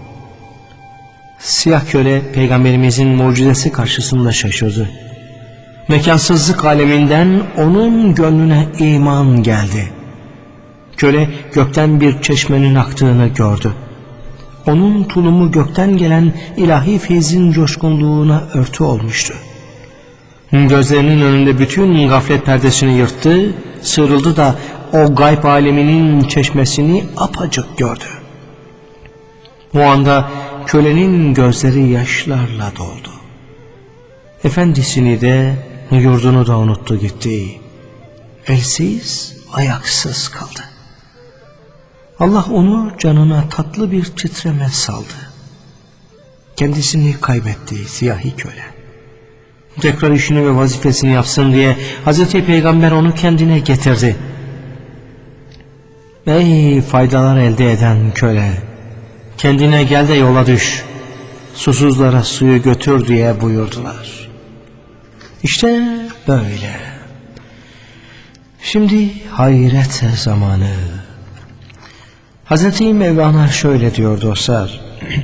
Siyah köle Peygamberimizin mucizesi karşısında şaşırdı. Mekansızlık aleminden onun gönlüne iman geldi. Köle gökten bir çeşmenin aktığını gördü. Onun tulumu gökten gelen ilahi feyzin coşkunluğuna örtü olmuştu. Gözlerinin önünde bütün gaflet perdesini yırttı, sıyrıldı da o gayb aleminin çeşmesini apacık gördü. O anda kölenin gözleri yaşlarla doldu. Efendisini de yurdunu da unuttu gitti. Elsiz, ayaksız kaldı. Allah onu canına tatlı bir titreme saldı. Kendisini kaybetti siyahi köle. Tekrar işini ve vazifesini yapsın diye Hazreti Peygamber onu kendine getirdi. Ey faydalar elde eden köle, kendine gel de yola düş, susuzlara suyu götür diye buyurdular. İşte böyle. Şimdi hayret zamanı. Hazreti Mevlana şöyle diyor dostlar.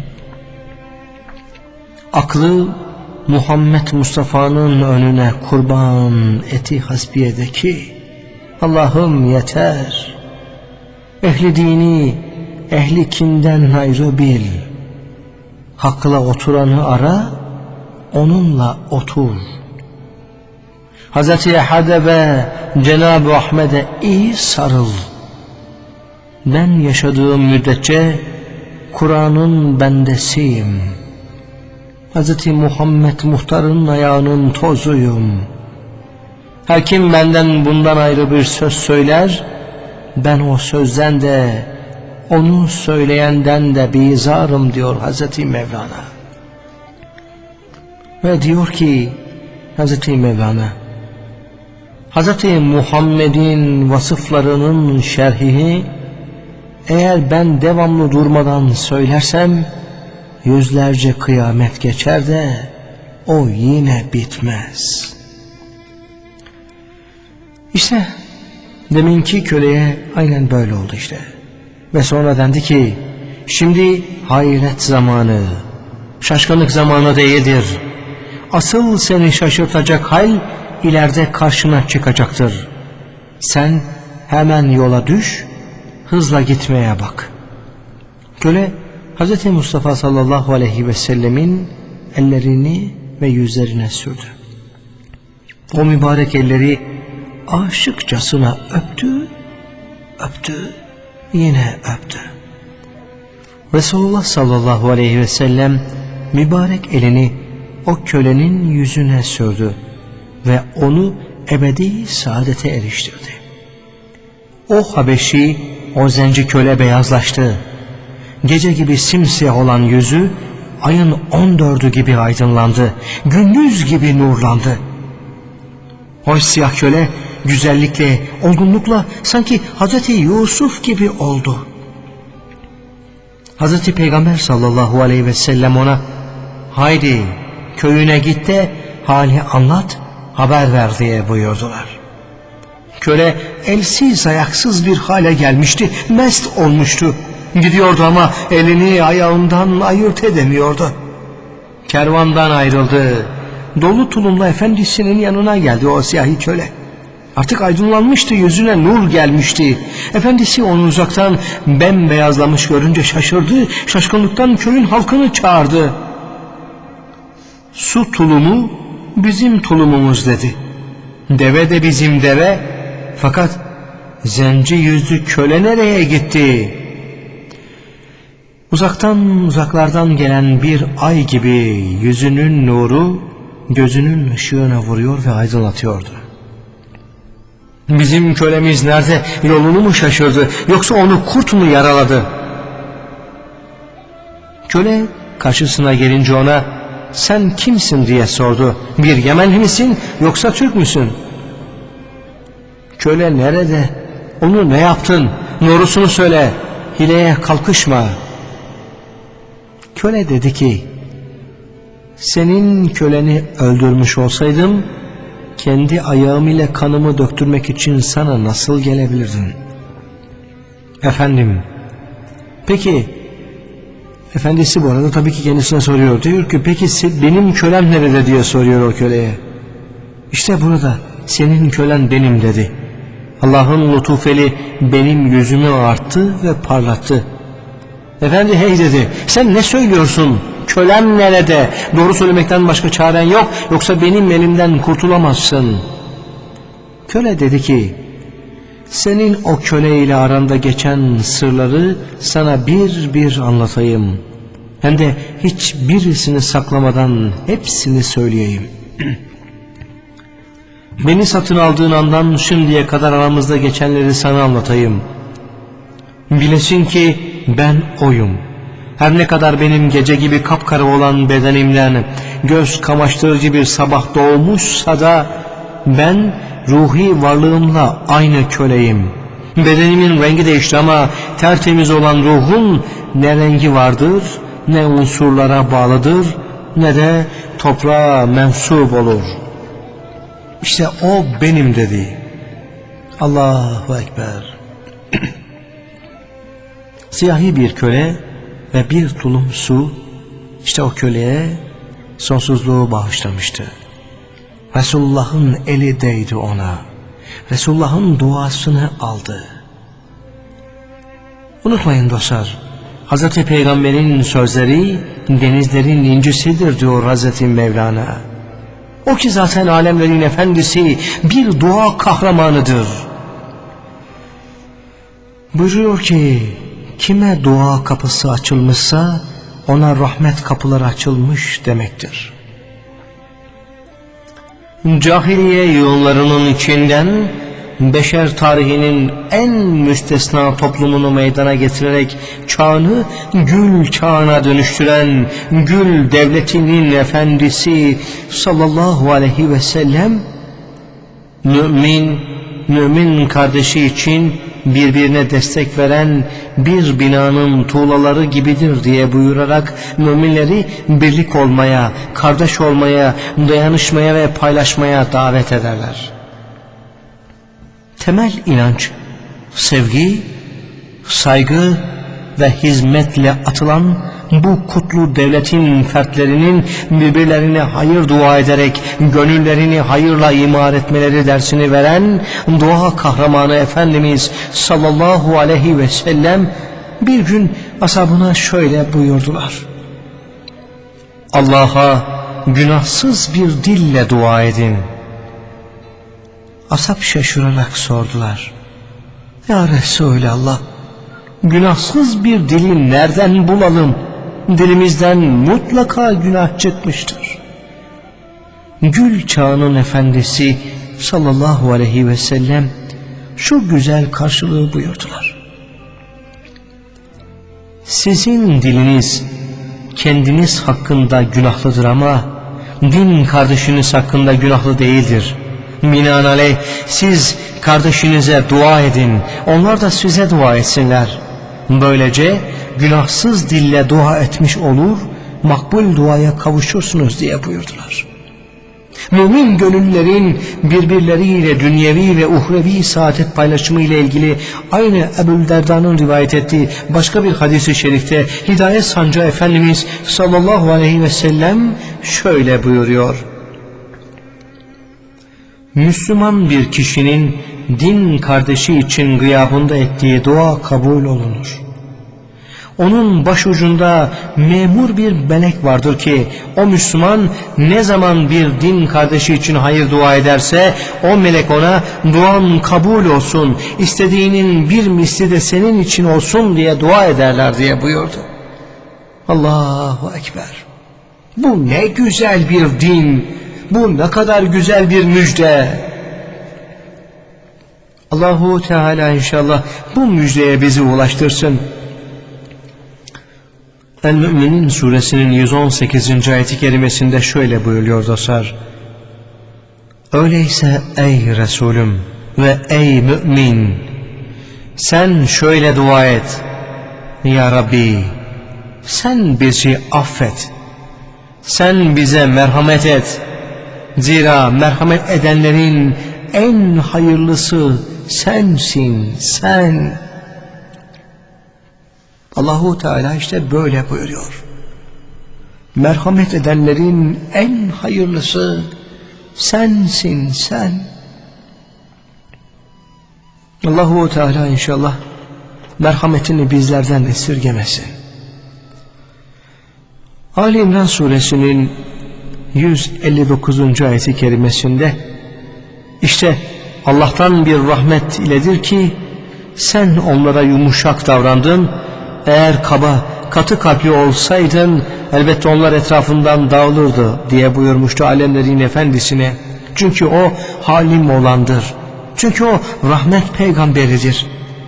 Aklı Muhammed Mustafa'nın önüne kurban eti hasbiyedeki Allah'ım yeter. Ehli dini ehli kinden ayrı bil. Hakla oturanı ara, onunla otur. Hazreti Hadebe Cenab-ı Ahmet'e iyi sarıl. Ben yaşadığım müddetçe Kur'an'ın bendesiyim. Hz. Muhammed Muhtar'ın ayağının tozuyum. Her kim benden bundan ayrı bir söz söyler, ben o sözden de onu söyleyenden de bizarım diyor Hz. Mevlana. Ve diyor ki Hz. Mevlana, Hz. Muhammed'in vasıflarının şerhini eğer ben devamlı durmadan söylersem yüzlerce kıyamet geçer de o yine bitmez. İşte deminki köleye aynen böyle oldu işte. Ve sonra dendi ki şimdi hayret zamanı, şaşkınlık zamanı değildir. Asıl seni şaşırtacak hal ileride karşına çıkacaktır. Sen hemen yola düş, hızla gitmeye bak. Köle Hz. Mustafa sallallahu aleyhi ve sellemin ellerini ve yüzlerine sürdü. O mübarek elleri aşıkçasına öptü, öptü, yine öptü. Resulullah sallallahu aleyhi ve sellem mübarek elini o kölenin yüzüne sürdü ve onu ebedi saadete eriştirdi. O Habeşi, o zenci köle beyazlaştı. Gece gibi simsiyah olan yüzü ayın on dördü gibi aydınlandı, gündüz gibi nurlandı. O siyah köle güzellikle, olgunlukla sanki Hazreti Yusuf gibi oldu. Hazreti Peygamber sallallahu aleyhi ve sellem ona haydi köyüne git de hali anlat, haber ver diye buyurdular. Köle elsiz ayaksız bir hale gelmişti, mest olmuştu. Gidiyordu ama elini ayağından ayırt edemiyordu. Kervandan ayrıldı. Dolu tulumla efendisinin yanına geldi o siyahi köle. Artık aydınlanmıştı, yüzüne nur gelmişti. Efendisi onu uzaktan bembeyazlamış görünce şaşırdı. Şaşkınlıktan köyün halkını çağırdı. Su tulumu bizim tulumumuz dedi. Deve de bizim deve. Fakat zenci yüzlü köle nereye gitti? Uzaktan uzaklardan gelen bir ay gibi yüzünün nuru gözünün ışığına vuruyor ve aydınlatıyordu. Bizim kölemiz nerede? Yolunu mu şaşırdı? Yoksa onu kurt mu yaraladı? Köle karşısına gelince ona sen kimsin diye sordu. Bir Yemenli misin yoksa Türk müsün? Köle nerede? Onu ne yaptın? Doğrusunu söyle. Hileye kalkışma. Köle dedi ki senin köleni öldürmüş olsaydım kendi ayağım ile kanımı döktürmek için sana nasıl gelebilirdim? Efendim, peki, efendisi bu arada tabii ki kendisine soruyor. Diyor ki peki benim kölem nerede diye soruyor o köleye. İşte burada senin kölen benim dedi. Allah'ın lütufeli benim yüzümü arttı ve parlattı. Efendi hey dedi, sen ne söylüyorsun? Kölem nerede? Doğru söylemekten başka çaren yok, yoksa benim elimden kurtulamazsın. Köle dedi ki senin o köle ile aranda geçen sırları sana bir bir anlatayım. Hem de hiçbirisini saklamadan hepsini söyleyeyim. Beni satın aldığın andan şimdiye kadar aramızda geçenleri sana anlatayım. Bilesin ki ben oyum. Her ne kadar benim gece gibi kapkara olan bedenimden göz kamaştırıcı bir sabah doğmuşsa da ben ruhi varlığımla aynı köleyim. Bedenimin rengi değişti ama tertemiz olan ruhun ne rengi vardır, ne unsurlara bağlıdır, ne de toprağa mensup olur. İşte o benim dedi. Allahu Ekber. Siyahi bir köle ve bir tulum su işte o köleye sonsuzluğu bağışlamıştı. Resulullah'ın eli değdi ona. Resulullah'ın duasını aldı. Unutmayın dostlar, Hazreti Peygamber'in sözleri denizlerin incisidir diyor Hazreti Mevlana. O ki zaten alemlerin efendisi bir dua kahramanıdır. Buyuruyor ki kime dua kapısı açılmışsa ona rahmet kapıları açılmış demektir. Cahiliye yığınlarının içinden beşer tarihinin en müstesna toplumunu meydana getirerek çağını gül çağına dönüştüren gül devletinin efendisi sallallahu aleyhi ve sellem, mümin, mümin kardeşi için birbirine destek veren bir binanın tuğlaları gibidir diye buyurarak müminleri birlik olmaya, kardeş olmaya, dayanışmaya ve paylaşmaya davet ederler. Temel inanç, sevgi, saygı ve hizmetle atılan bu kutlu devletin fertlerinin birbirlerine hayır dua ederek gönüllerini hayırla imar etmeleri dersini veren dua kahramanı Efendimiz sallallahu aleyhi ve sellem bir gün ashabına şöyle buyurdular: Allah'a günahsız bir dille dua edin. Ashab şaşırarak sordular: Ya Resulallah, günahsız bir dili nereden bulalım? Dilimizden mutlaka günah çıkmıştır. Gül çağının efendisi sallallahu aleyhi ve sellem şu güzel karşılığı buyurdular: Sizin diliniz kendiniz hakkında günahlıdır ama din kardeşiniz hakkında günahlı değildir. Binaenaleyh siz kardeşinize dua edin, onlar da size dua etsinler. Böylece günahsız dille dua etmiş olur, makbul duaya kavuşursunuz diye buyurdular. Mümin gönüllerin birbirleriyle dünyevi ve uhrevi saadet paylaşımı ile ilgili aynı Ebu Derda'nın rivayet ettiği başka bir hadis-i şerifte Hidayet Sancağı Efendimiz sallallahu aleyhi ve sellem şöyle buyuruyor: Müslüman bir kişinin din kardeşi için gıyabında ettiği dua kabul olunur. Onun başucunda memur bir melek vardır ki o Müslüman ne zaman bir din kardeşi için hayır dua ederse o melek ona duan kabul olsun, istediğinin bir misli de senin için olsun diye dua ederler diye buyurdu. Allahu Ekber! Bu ne güzel bir din, bu ne kadar güzel bir müjde. Allahu Teala inşallah bu müjdeye bizi ulaştırsın. El-Mü'minin suresinin yüz on sekizinci ayeti kerimesinde şöyle buyuruyor dostlar: Öyleyse ey Resulüm ve ey mümin, sen şöyle dua et: Ya Rabbi, sen bizi affet, sen bize merhamet et. Zira merhamet edenlerin en hayırlısı sensin, sen. Allahu Teala işte böyle buyuruyor: merhamet edenlerin en hayırlısı sensin, sen. Allahu Teala inşallah merhametini bizlerden esirgemesin. Ali İmran suresinin yüz elli dokuzuncu ayeti kerimesinde işte Allah'tan bir rahmet iledir ki sen onlara yumuşak davrandın. Eğer kaba, katı kalpli olsaydın elbette onlar etrafından dağılırdı diye buyurmuştu alemlerin efendisine. Çünkü o halim olandır. Çünkü o rahmet peygamberidir.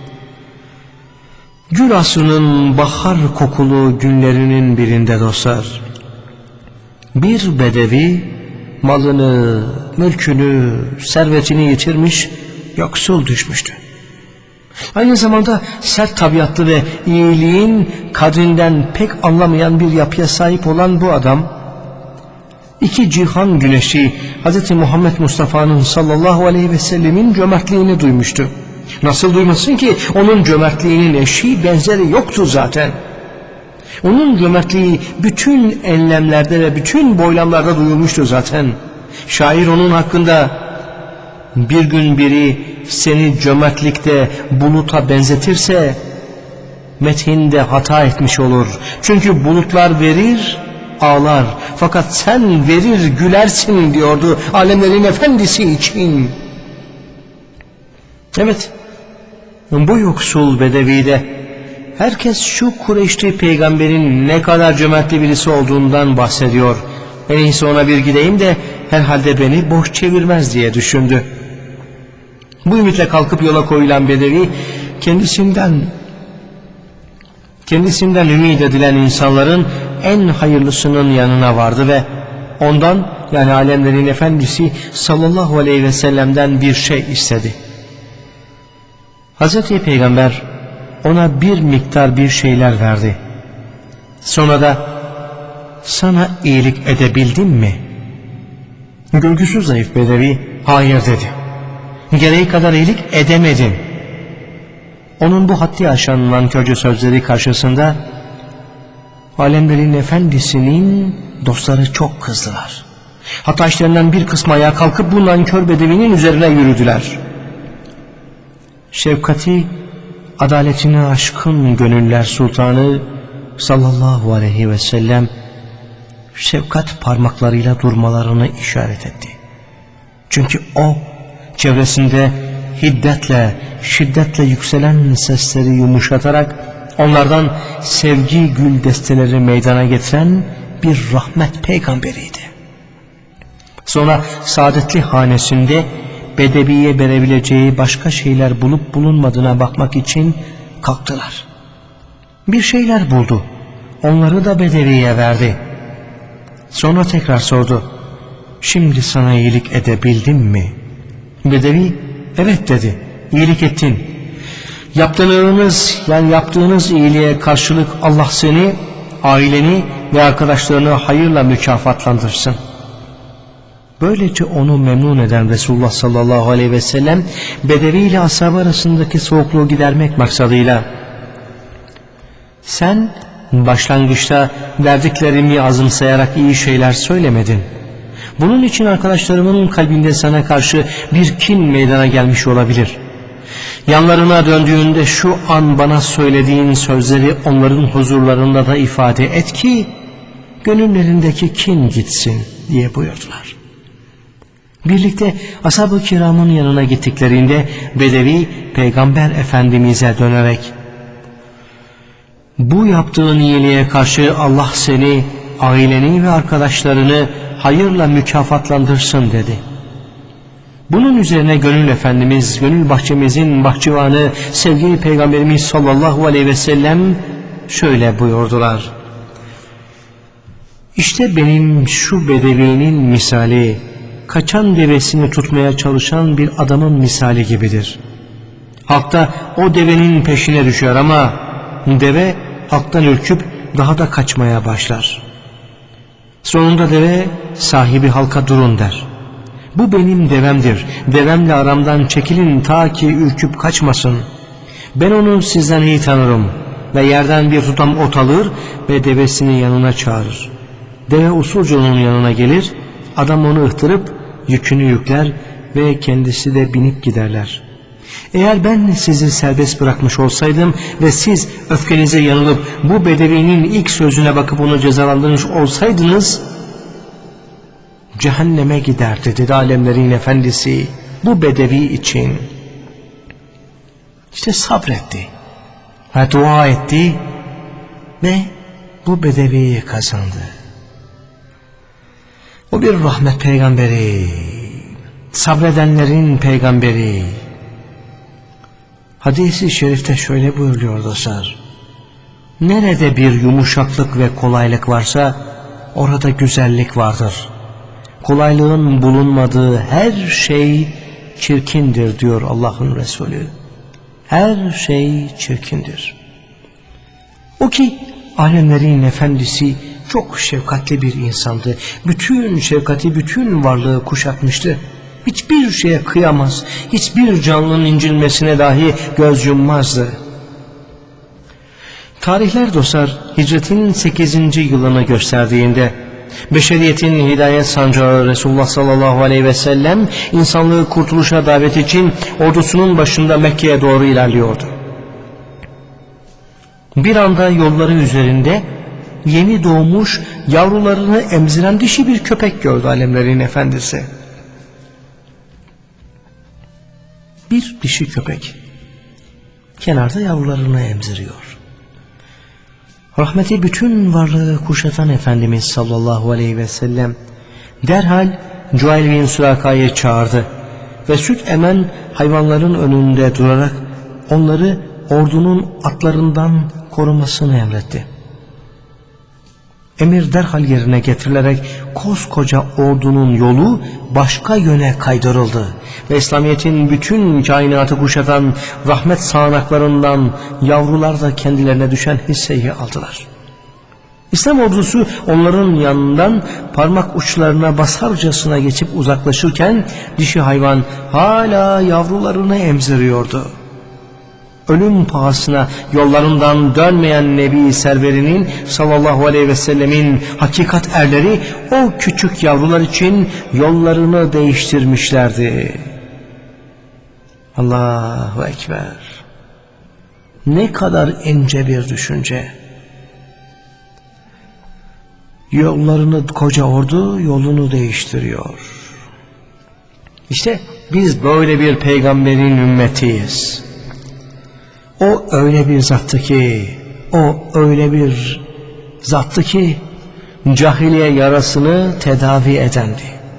Gül asrının bahar kokulu günlerinin birinde dostlar, bir bedevi malını, mülkünü, servetini yitirmiş, yoksul düşmüştü. Aynı zamanda sert tabiatlı ve iyiliğin kadrinden pek anlamayan bir yapıya sahip olan bu adam, iki cihan güneşi Hz. Muhammed Mustafa'nın sallallahu aleyhi ve sellemin cömertliğini duymuştu. Nasıl duymasın ki, onun cömertliğinin eşi benzeri yoktu zaten. Onun cömertliği bütün enlemlerde ve bütün boylamlarda duyulmuştu zaten. Şair onun hakkında bir gün biri seni cömertlikte buluta benzetirse methinde hata etmiş olur. Çünkü bulutlar verir, ağlar, fakat sen verir gülersin diyordu alemlerin efendisi için. Evet, Bu yoksul bedevide herkes şu Kureyşli peygamberin ne kadar cömertli birisi olduğundan bahsediyor. En iyisi ona bir gideyim de herhalde beni boş çevirmez diye düşündü. Bu ümitle kalkıp yola koyulan bedevi kendisinden kendisinden ümit edilen insanların en hayırlısının yanına vardı ve ondan, yani alemlerin efendisi sallallahu aleyhi ve sellem'den bir şey istedi. Hazreti Peygamber ona bir miktar bir şeyler verdi. Sonra da sana iyilik edebildim mi? Görgüsü zayıf bedevi hayır dedi. Gereği kadar iyilik edemedim. Onun bu haddi aşan nankörcü sözleri karşısında alemlerin efendisinin dostları çok kızdılar. Hatta işlerinden bir kısmı ayağa kalkıp bu nankör bedevinin üzerine yürüdüler. Şefkati, adaletini aşkın gönüller sultanı sallallahu aleyhi ve sellem şefkat parmaklarıyla durmalarını işaret etti. Çünkü o çevresinde hiddetle, şiddetle yükselen sesleri yumuşatarak onlardan sevgi gül desteleri meydana getiren bir rahmet peygamberiydi. Sonra saadetli hanesinde bedeviye verebileceği başka şeyler bulup bulunmadığına bakmak için kalktılar. Bir şeyler buldu. Onları da bedeviye verdi. Sonra tekrar sordu. Şimdi sana iyilik edebildim mi? Bedevi evet dedi. İyilik ettin. Yaptığınız yani yaptığınız iyiliğe karşılık Allah seni, aileni ve arkadaşlarını hayırla mükafatlandırsın. Böylece onu memnun eden Resulullah sallallahu aleyhi ve sellem bedevi ile ashab arasındaki soğukluğu gidermek maksadıyla sen başlangıçta verdiklerimi azımsayarak iyi şeyler söylemedin. Bunun için arkadaşlarımın kalbinde sana karşı bir kin meydana gelmiş olabilir. Yanlarına döndüğünde şu an bana söylediğin sözleri onların huzurlarında da ifade et ki gönüllerindeki kin gitsin diye buyurdular. Birlikte ashab-ı kiramın yanına gittiklerinde bedevi Peygamber Efendimiz'e dönerek bu yaptığın iyiliğe karşı Allah seni, aileni ve arkadaşlarını hayırla mükafatlandırsın dedi. Bunun üzerine Gönül Efendimiz, gönül bahçemizin bahçıvanı sevgili Peygamberimiz sallallahu aleyhi ve sellem şöyle buyurdular. İşte benim şu bedevinin misali, kaçan devesini tutmaya çalışan bir adamın misali gibidir. Halkta o devenin peşine düşer ama deve halktan ürküp daha da kaçmaya başlar. Sonunda deve sahibi halka durun der. Bu benim devemdir. Devemle aramdan çekilin ta ki ürküp kaçmasın. Ben onu sizden iyi tanırım. Ve yerden bir tutam ot alır ve devesini yanına çağırır. Deve usulca onun yanına gelir. Adam onu ıhtırıp yükünü yükler ve kendisi de binip giderler. Eğer ben sizi serbest bırakmış olsaydım ve siz öfkenize yanılıp bu bedevinin ilk sözüne bakıp onu cezalandırmış olsaydınız cehenneme giderdi dedi alemlerin efendisi bu bedevi için. İşte sabretti ve dua etti ve bu bedeviyi kazandı. O bir rahmet peygamberi, sabredenlerin peygamberi. Hadis-i şerifte şöyle buyuruyor dostlar. Nerede bir yumuşaklık ve kolaylık varsa orada güzellik vardır. Kolaylığın bulunmadığı her şey çirkindir diyor Allah'ın Resulü. Her şey çirkindir. O ki alemlerin efendisi çok şefkatli bir insandı. Bütün şefkati, bütün varlığı kuşatmıştı. Hiçbir şeye kıyamaz, hiçbir canlının incilmesine dahi göz yummazdı. Tarihler dostlar hicretin sekizinci yılını gösterdiğinde beşeriyetin hidayet sancağı Resulullah sallallahu aleyhi ve sellem insanlığı kurtuluşa davet için ordusunun başında Mekke'ye doğru ilerliyordu. Bir anda yolları üzerinde yeni doğmuş yavrularını emziren dişi bir köpek gördü alemlerin efendisi. Bir dişi köpek. kenarda yavrularını emziriyor. Rahmeti bütün varlığı kuşatan Efendimiz sallallahu aleyhi ve sellem derhal Cuhayl bin Süraka'yı çağırdı ve süt emen hayvanların önünde durarak onları ordunun atlarından korumasını emretti. Emir derhal yerine getirilerek koskoca ordunun yolu başka yöne kaydırıldı ve İslamiyet'in bütün kainatı kuşatan rahmet sağanaklarından yavrular da kendilerine düşen hisseyi aldılar. İslam ordusu onların yanından parmak uçlarına basarcasına geçip uzaklaşırken dişi hayvan hala yavrularını emziriyordu. Ölüm pahasına yollarından dönmeyen Nebi Serverinin sallallahu aleyhi ve sellemin hakikat erleri o küçük yavrular için yollarını değiştirmişlerdi. Allahu Ekber. Ne kadar ince bir düşünce. Yollarını koca ordu yolunu değiştiriyor. İşte biz böyle bir peygamberin ümmetiyiz. O öyle bir zattı ki, o öyle bir zattı ki cahiliye yarasını tedavi edendi.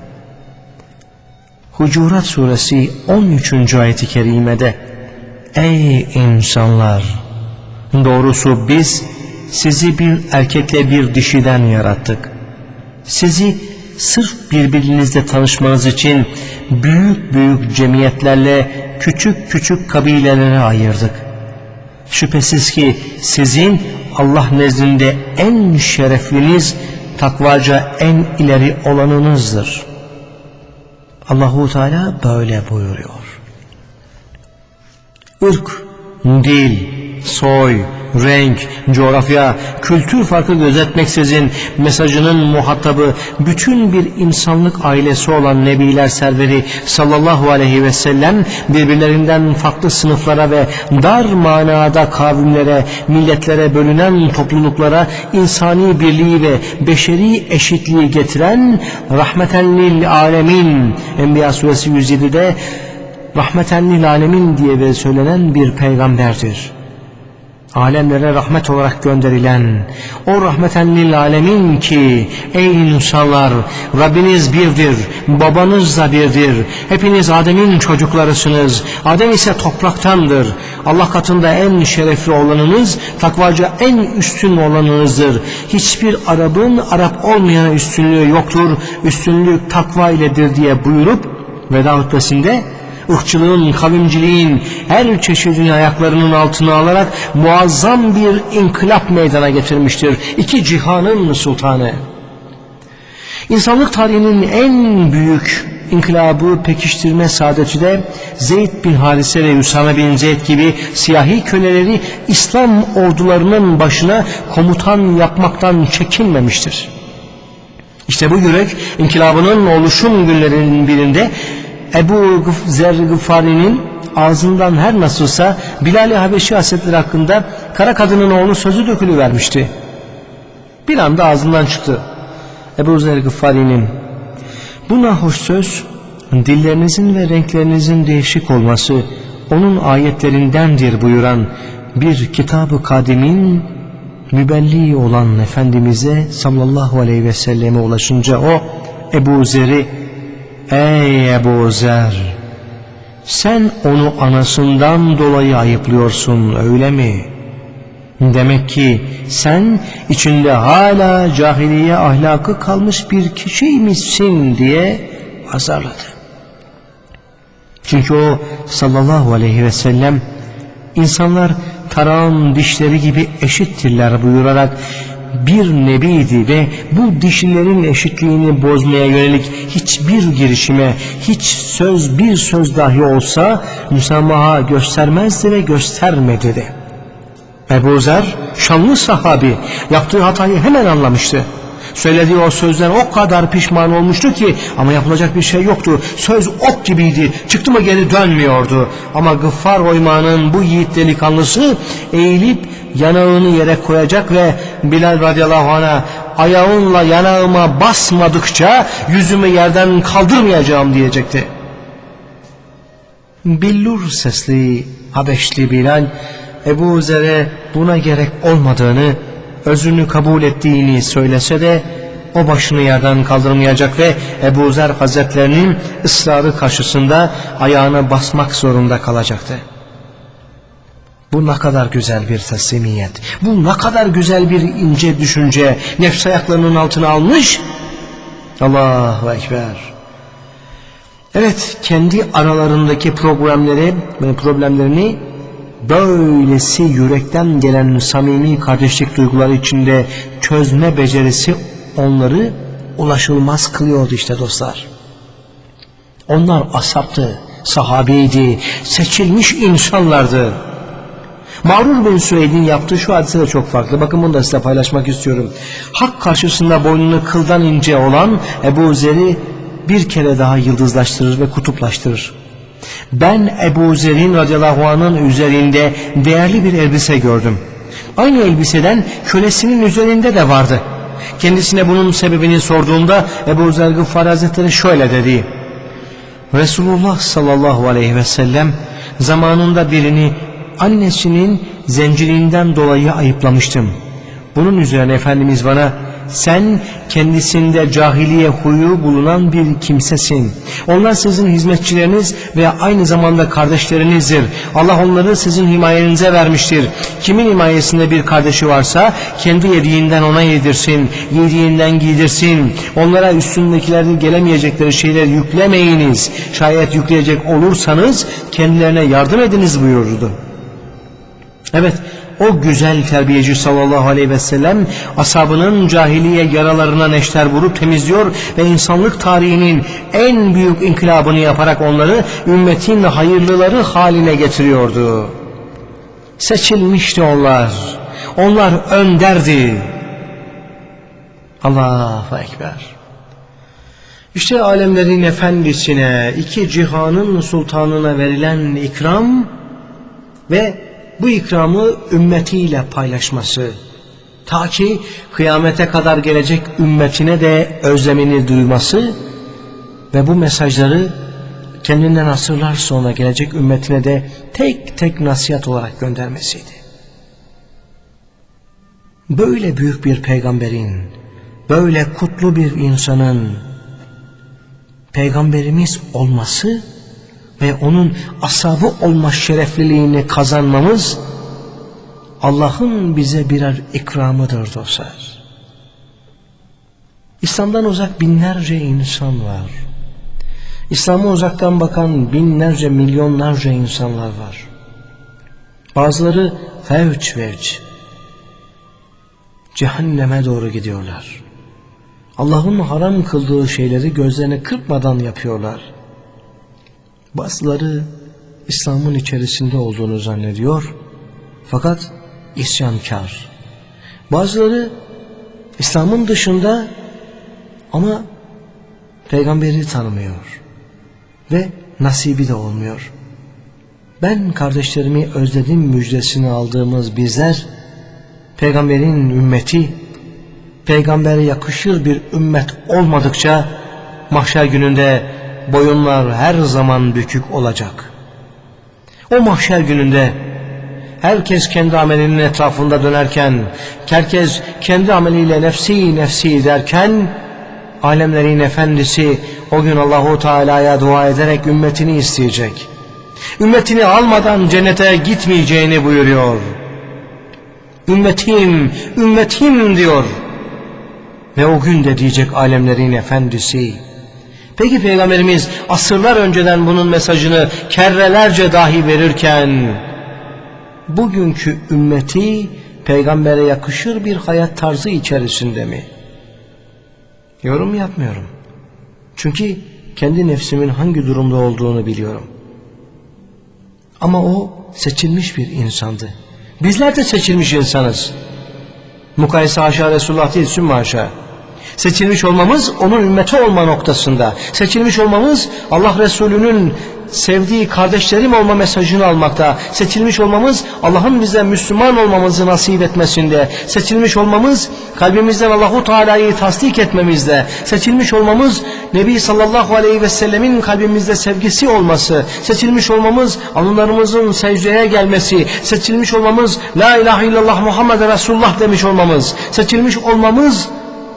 Hucurat suresi on üçüncü ayet-i kerimede ey insanlar, doğrusu biz sizi bir erkekle bir dişiden yarattık. Sizi sırf birbirinizle tanışmanız için büyük büyük cemiyetlerle küçük küçük kabilelere ayırdık. Şüphesiz ki sizin Allah nezdinde en şerefliniz, takvaca en ileri olanınızdır. Allahu Teala böyle buyuruyor. Irk, dil, soy, renk, coğrafya, kültür farkı gözetmeksizin mesajının muhatabı bütün bir insanlık ailesi olan Nebiler Serveri sallallahu aleyhi ve sellem birbirlerinden farklı sınıflara ve dar manada kavimlere, milletlere bölünen topluluklara insani birliği ve beşeri eşitliği getiren rahmeten lil alemin, Enbiya suresi yüz yedide rahmeten lil alemin diye söylenen bir peygamberdir. Alemlere rahmet olarak gönderilen o rahmeten lil alemin ki ey insanlar, Rabbiniz birdir, babanız da birdir, hepiniz Adem'in çocuklarısınız, Adem ise topraktandır, Allah katında en şerefli olanınız, takvaca en üstün olanınızdır, hiçbir Arap'ın Arap olmayana üstünlüğü yoktur, üstünlük takva iledir diye buyurup veda hutbesinde ırkçılığın, kavimciliğin her çeşidini ayaklarının altına alarak muazzam bir inkılap meydana getirmiştir. İki cihanın sultanı. İnsanlık tarihinin en büyük inkılabı pekiştirme saadeti de Zeyd bin Harise ve Üsame bin Zeyd gibi siyahi köleleri İslam ordularının başına komutan yapmaktan çekinmemiştir. İşte bu yürek inkılabının oluşum günlerinin birinde Ebu Zer Gıfari'nin ağzından her nasılsa Bilal-i Habeşi Hazretleri hakkında kara kadının oğlu sözü dökülüvermişti. Bir anda ağzından çıktı Ebu Zer Gıfari'nin: bu nahoş söz dillerinizin ve renklerinizin değişik olması onun ayetlerindendir buyuran bir kitab-ı kadimin mübelli olan Efendimiz'e sallallahu aleyhi ve selleme ulaşınca o Ebu Zer'i ey Ebu Zer, sen onu anasından dolayı ayıplıyorsun öyle mi? Demek ki sen içinde hala cahiliye ahlakı kalmış bir kişiymişsin diye azarladı. Çünkü o sallallahu aleyhi ve sellem insanlar tarağın dişleri gibi eşittirler buyurarak bir nebiydi ve bu dişilerin eşitliğini bozmaya yönelik hiçbir girişime, hiç söz bir söz dahi olsa müsamaha göstermezdi ve göstermedi de. Ebu Zer şanlı sahabi yaptığı hatayı hemen anlamıştı. Söylediği o sözden o kadar pişman olmuştu ki ama yapılacak bir şey yoktu. Söz ok gibiydi, çıktı mı geri dönmüyordu. Ama Gıffar oymağının bu yiğit delikanlısı eğilip yanağını yere koyacak ve Bilal radıyallahu anh'a ayağınla yanağıma basmadıkça yüzümü yerden kaldırmayacağım diyecekti. billur sesli Habeşli Bilal, Ebu Zer'e buna gerek olmadığını, özünü kabul ettiğini söylese de o başını yerden kaldırmayacak ve Ebu Zer Hazretlerinin ısrarı karşısında ayağına basmak zorunda kalacaktı. Bu ne kadar güzel bir teslimiyet, bu ne kadar güzel bir ince düşünce, nefs ayaklarının altına almış. Allahu Ekber. Evet, kendi aralarındaki problemleri, problemlerini böylesi yürekten gelen samimi kardeşlik duyguları içinde çözme becerisi onları ulaşılmaz kılıyordu işte dostlar. Onlar ashaptı, sahabeydi, seçilmiş insanlardı. Mağrur bin Süveyd'in yaptığı şu hadise de çok farklı. Bakın bunu da size paylaşmak istiyorum. Hak karşısında boynunu kıldan ince olan Ebu Zer'i bir kere daha yıldızlaştırır ve kutuplaştırır. Ben Ebu Zer'in radıyallahu anh'ın üzerinde değerli bir elbise gördüm. Aynı elbiseden kölesinin üzerinde de vardı. Kendisine bunun sebebini sorduğumda Ebu Zer Gıffari Hazretleri şöyle dedi: Resulullah sallallahu aleyhi ve sellem zamanında birini annesinin zenciliğinden dolayı ayıplamıştım. Bunun üzerine Efendimiz bana, sen kendisinde cahiliye huyu bulunan bir kimsesin. Onlar sizin hizmetçileriniz ve aynı zamanda kardeşlerinizdir. Allah onları sizin himayenize vermiştir. Kimin himayesinde bir kardeşi varsa kendi yediğinden ona yedirsin, yediğinden giydirsin. Onlara üstündekilerde gelemeyecekleri şeyler yüklemeyiniz. Şayet yükleyecek olursanız kendilerine yardım ediniz buyurdu. Evet, o güzel terbiyeci sallallahu aleyhi ve sellem ashabının cahiliye yaralarına neşter vurup temizliyor ve insanlık tarihinin en büyük inkılabını yaparak onları ümmetin hayırlıları haline getiriyordu. Seçilmişti onlar. Onlar önderdi. Allahu Ekber. İşte alemlerin efendisine, iki cihanın sultanına verilen ikram ve bu ikramı ümmetiyle paylaşması, ta ki kıyamete kadar gelecek ümmetine de özlemini duyması ve bu mesajları kendinden asırlar sonra gelecek ümmetine de tek tek nasihat olarak göndermesiydi. Böyle büyük bir peygamberin, böyle kutlu bir insanın peygamberimiz olması ve onun ashabı olma şerefliliğini kazanmamız Allah'ın bize birer ikramıdır dostlar. İslam'dan uzak binlerce insan var. İslam'a uzaktan bakan binlerce, milyonlarca insanlar var. Bazıları fevç fevç cehenneme doğru gidiyorlar. Allah'ın haram kıldığı şeyleri gözlerini kırpmadan yapıyorlar. Bazıları İslam'ın içerisinde olduğunu zannediyor fakat isyankar. Bazıları İslam'ın dışında ama peygamberi tanımıyor ve nasibi de olmuyor. Ben kardeşlerimi özledim müjdesini aldığımız bizler, peygamberin ümmeti, peygambere yakışır bir ümmet olmadıkça mahşer gününde boyunlar her zaman bükük olacak. O mahşer gününde herkes kendi amelinin etrafında dönerken, herkes kendi ameliyle nefsi nefsi derken, alemlerin efendisi o gün Allahu Teala'ya dua ederek ümmetini isteyecek. Ümmetini almadan cennete gitmeyeceğini buyuruyor. Ümmetim, ümmetim diyor. Ve o gün de diyecek alemlerin efendisi. Peki Peygamberimiz asırlar önceden bunun mesajını kerrelerce dahi verirken, bugünkü ümmeti peygambere yakışır bir hayat tarzı içerisinde mi? Yorum yapmıyorum. Çünkü kendi nefsimin hangi durumda olduğunu biliyorum. Ama o seçilmiş bir insandı. Bizler de seçilmiş insanız. Mukayese haşa Resulullah değil, sümme haşa. Seçilmiş olmamız onun ümmeti olma noktasında. Seçilmiş olmamız Allah Resulü'nün sevdiği kardeşlerim olma mesajını almakta. Seçilmiş olmamız Allah'ın bize Müslüman olmamızı nasip etmesinde. Seçilmiş olmamız kalbimizden Allahu Teala'yı tasdik etmemizde. Seçilmiş olmamız Nebi sallallahu aleyhi ve sellemin kalbimizde sevgisi olması. Seçilmiş olmamız alınlarımızın secdeye gelmesi. Seçilmiş olmamız La ilahe illallah Muhammed Resulullah demiş olmamız. Seçilmiş olmamız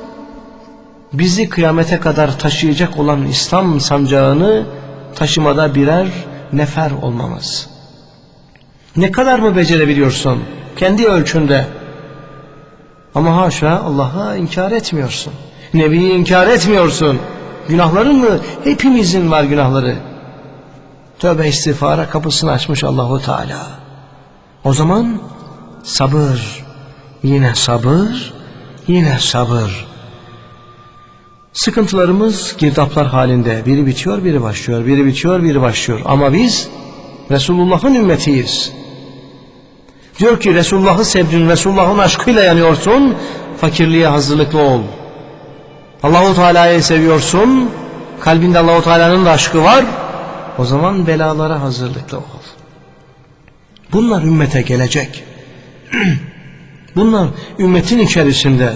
bizi kıyamete kadar taşıyacak olan İslam sancağını taşımada birer nefer olmamız. Ne kadar mı becerebiliyorsun? Kendi ölçünde. Ama haşa Allah'a inkar etmiyorsun. Nebiyi inkar etmiyorsun. Günahların mı? Hepimizin var günahları. Tövbe istiğfara kapısını açmış Allahu Teala. O zaman sabır, yine sabır, yine sabır. Sıkıntılarımız girdaplar halinde. Biri bitiyor, biri başlıyor. Biri bitiyor, biri başlıyor. Ama biz Resulullah'ın ümmetiyiz. Diyor ki Resulullah'ı sevdin, Resulullah'ın aşkıyla yanıyorsun. Fakirliğe hazırlıklı ol. Allahu Teala'yı seviyorsun. Kalbinde Allahu Teala'nın da aşkı var. O zaman belalara hazırlıklı ol. Bunlar ümmete gelecek. Bunlar ümmetin içerisinde.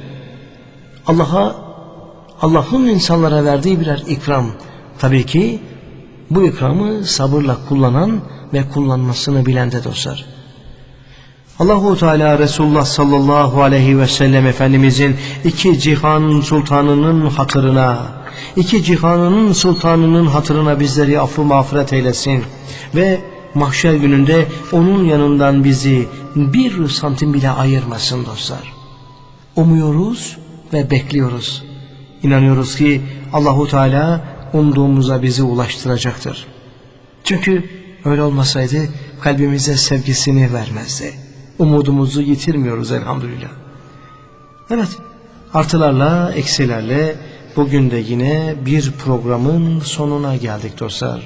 Allah'a Allah'ın insanlara verdiği birer ikram. Tabii ki bu ikramı sabırla kullanan ve kullanmasını bilen de dostlar. Allahu Teala Resulullah sallallahu aleyhi ve sellem Efendimizin iki cihan sultanının hatırına, iki cihanının sultanının hatırına bizleri affı mağfiret eylesin ve mahşer gününde onun yanından bizi bir santim bile ayırmasın dostlar. Umuyoruz ve bekliyoruz. İnanıyoruz ki Allahu Teala umduğumuza bizi ulaştıracaktır. Çünkü öyle olmasaydı kalbimize sevgisini vermezdi. Umudumuzu yitirmiyoruz elhamdülillah. Evet, artılarla eksilerle bugün de yine bir programın sonuna geldik dostlar.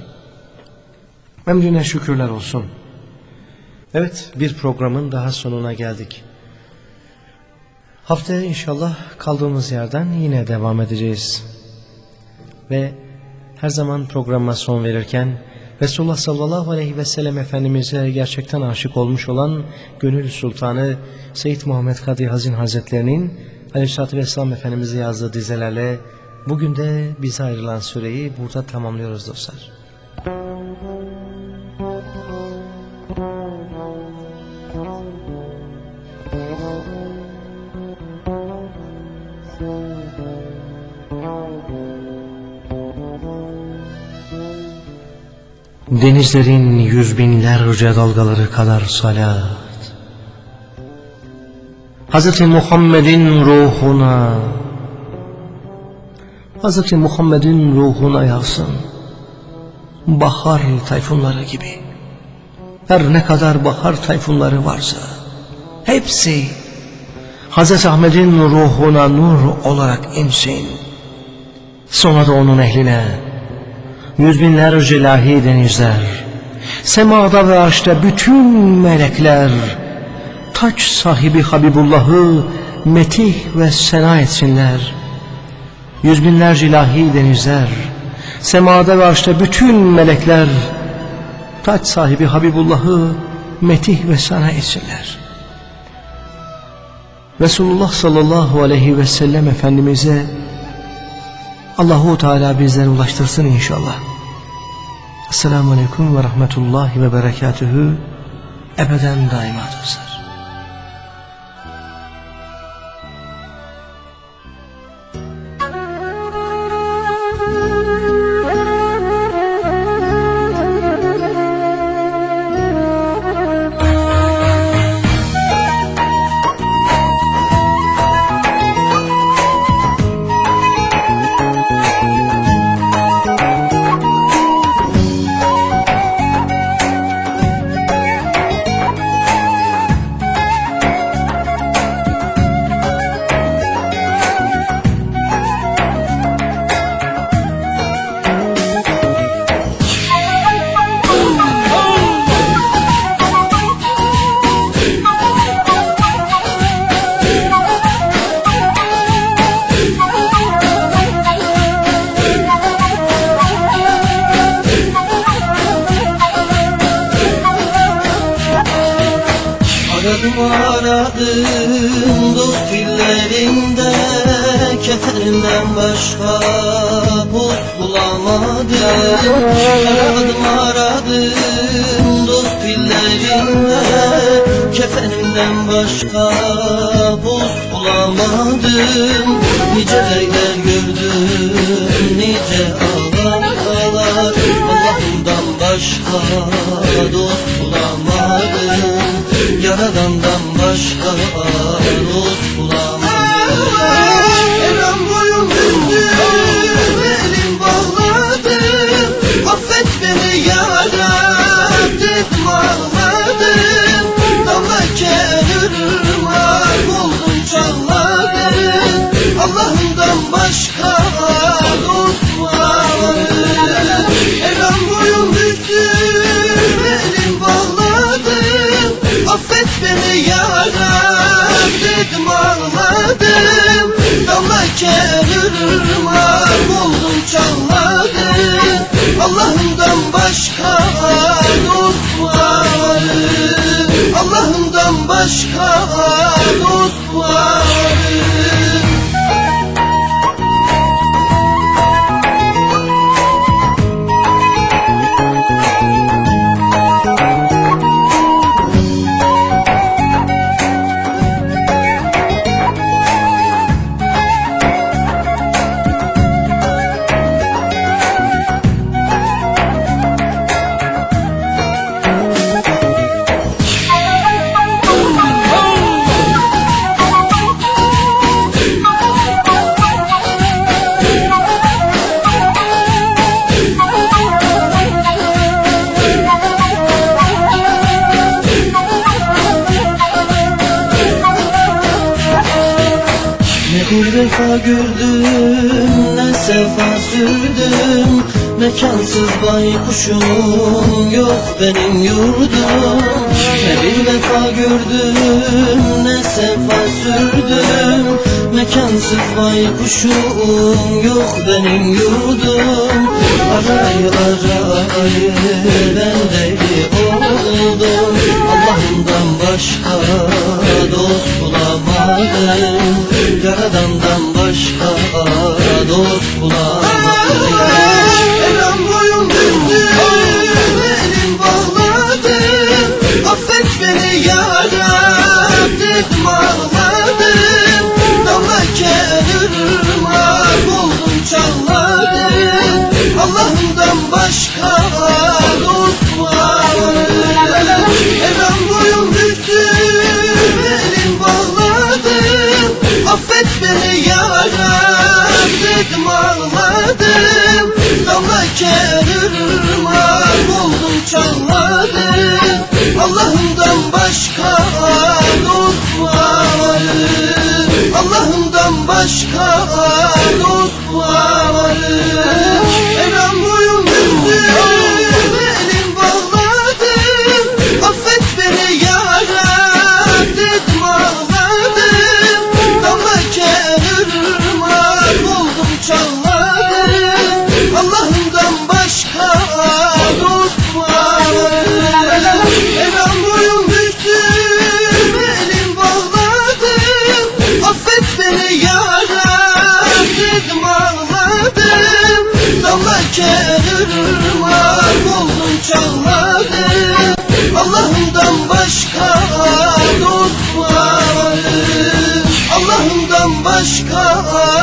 Emrine şükürler olsun. Evet, bir programın daha sonuna geldik. Haftaya inşallah kaldığımız yerden yine devam edeceğiz. Ve her zaman programa son verirken Resulullah sallallahu aleyhi ve sellem Efendimiz'e gerçekten aşık olmuş olan Gönül Sultanı Seyyid Muhammed Kadri Hazin Hazretlerinin Aleyhisselatü Vesselam Efendimiz'e yazdığı dizelerle bugün de bize ayrılan süreyi burada tamamlıyoruz dostlar. Denizlerin yüz binlerce dalgaları kadar salat, Hazreti Muhammed'in ruhuna, Hazreti Muhammed'in ruhuna yağsın. Bahar tayfunları gibi. Her ne kadar bahar tayfunları varsa hepsi Hazreti Ahmet'in ruhuna nur olarak insin. Sonra da onun ehline yüz binlerce ilahi denizler, semada ve arşta bütün melekler, taç sahibi Habibullah'ı metih ve sena etsinler. Yüz binlerce ilahi denizler, semada ve arşta bütün melekler, taç sahibi Habibullah'ı metih ve sena etsinler. Resulullah sallallahu aleyhi ve sellem Efendimiz'e Allahu Teala bizleri ulaştırsın inşallah. Esselamu Aleyküm ve Rahmetullahi ve Berekatühü. Ebeden daima dostlar. Aradım aradım dost fillerinde, kefenimden başka post bulamadım. Aradım aradım dost fillerinde, kefenimden başka post bulamadım. Nice leyler gördüm, nice ağlar, Allah'ımdan başka dost bulamadım. Yaradandan başka dost bulamadım. Elem boyum büktüm, elim bağladım. Affet beni yarab dedim ağladım. Damla kenarıma oldum çağladım. Allah'ımdan başka dost bulamadım. Elem boyum büktüm, elim bağladım. Affet beni yarab dedim ağladım. Damla kenarıma oldum çağladım. Allah'ımdan başka dost bulamadım. Allah'ımdan başka dost bulamadım. Bir vefa gördüm, ne sefa sürdüm. Mekansız baykuşum yok benim yurdum. Ne bir vefa gördüm, ne sefa sürdüm. Mekansız baykuşum yok benim yurdum. Arayı arayı ben deli oldum. Allah'ımdan başka dost bulamadım. Yaradandan başka dost bulamadım. Elem boyum büktüm, elim bağladım. Affet beni yarab dedim ağladım. Damla kenarıma oldum çağladım. Allah'ımdan başka dost bulamadım. Elem boyum büktüm, elim bağladım. Affet beni yarab dedim ağladım. Damla kenarıma oldum çağladım. Allah'ımdan başka dost bulamadım. Allah'ımdan başka dost bulamadım. Elem boyum büktüm, elim bağladım. Affet beni yarab dedim ağladım. Damla kenarıma oldum çağladım. Allah'ımdan başka dost bulamadım. Elem boyum büktüm, elim bağladım. Affet beni yarab dedim ağladım. Damla kenarıma oldum çağladım. Allah'ımdan başka dost bulamadım. Allah'ımdan başka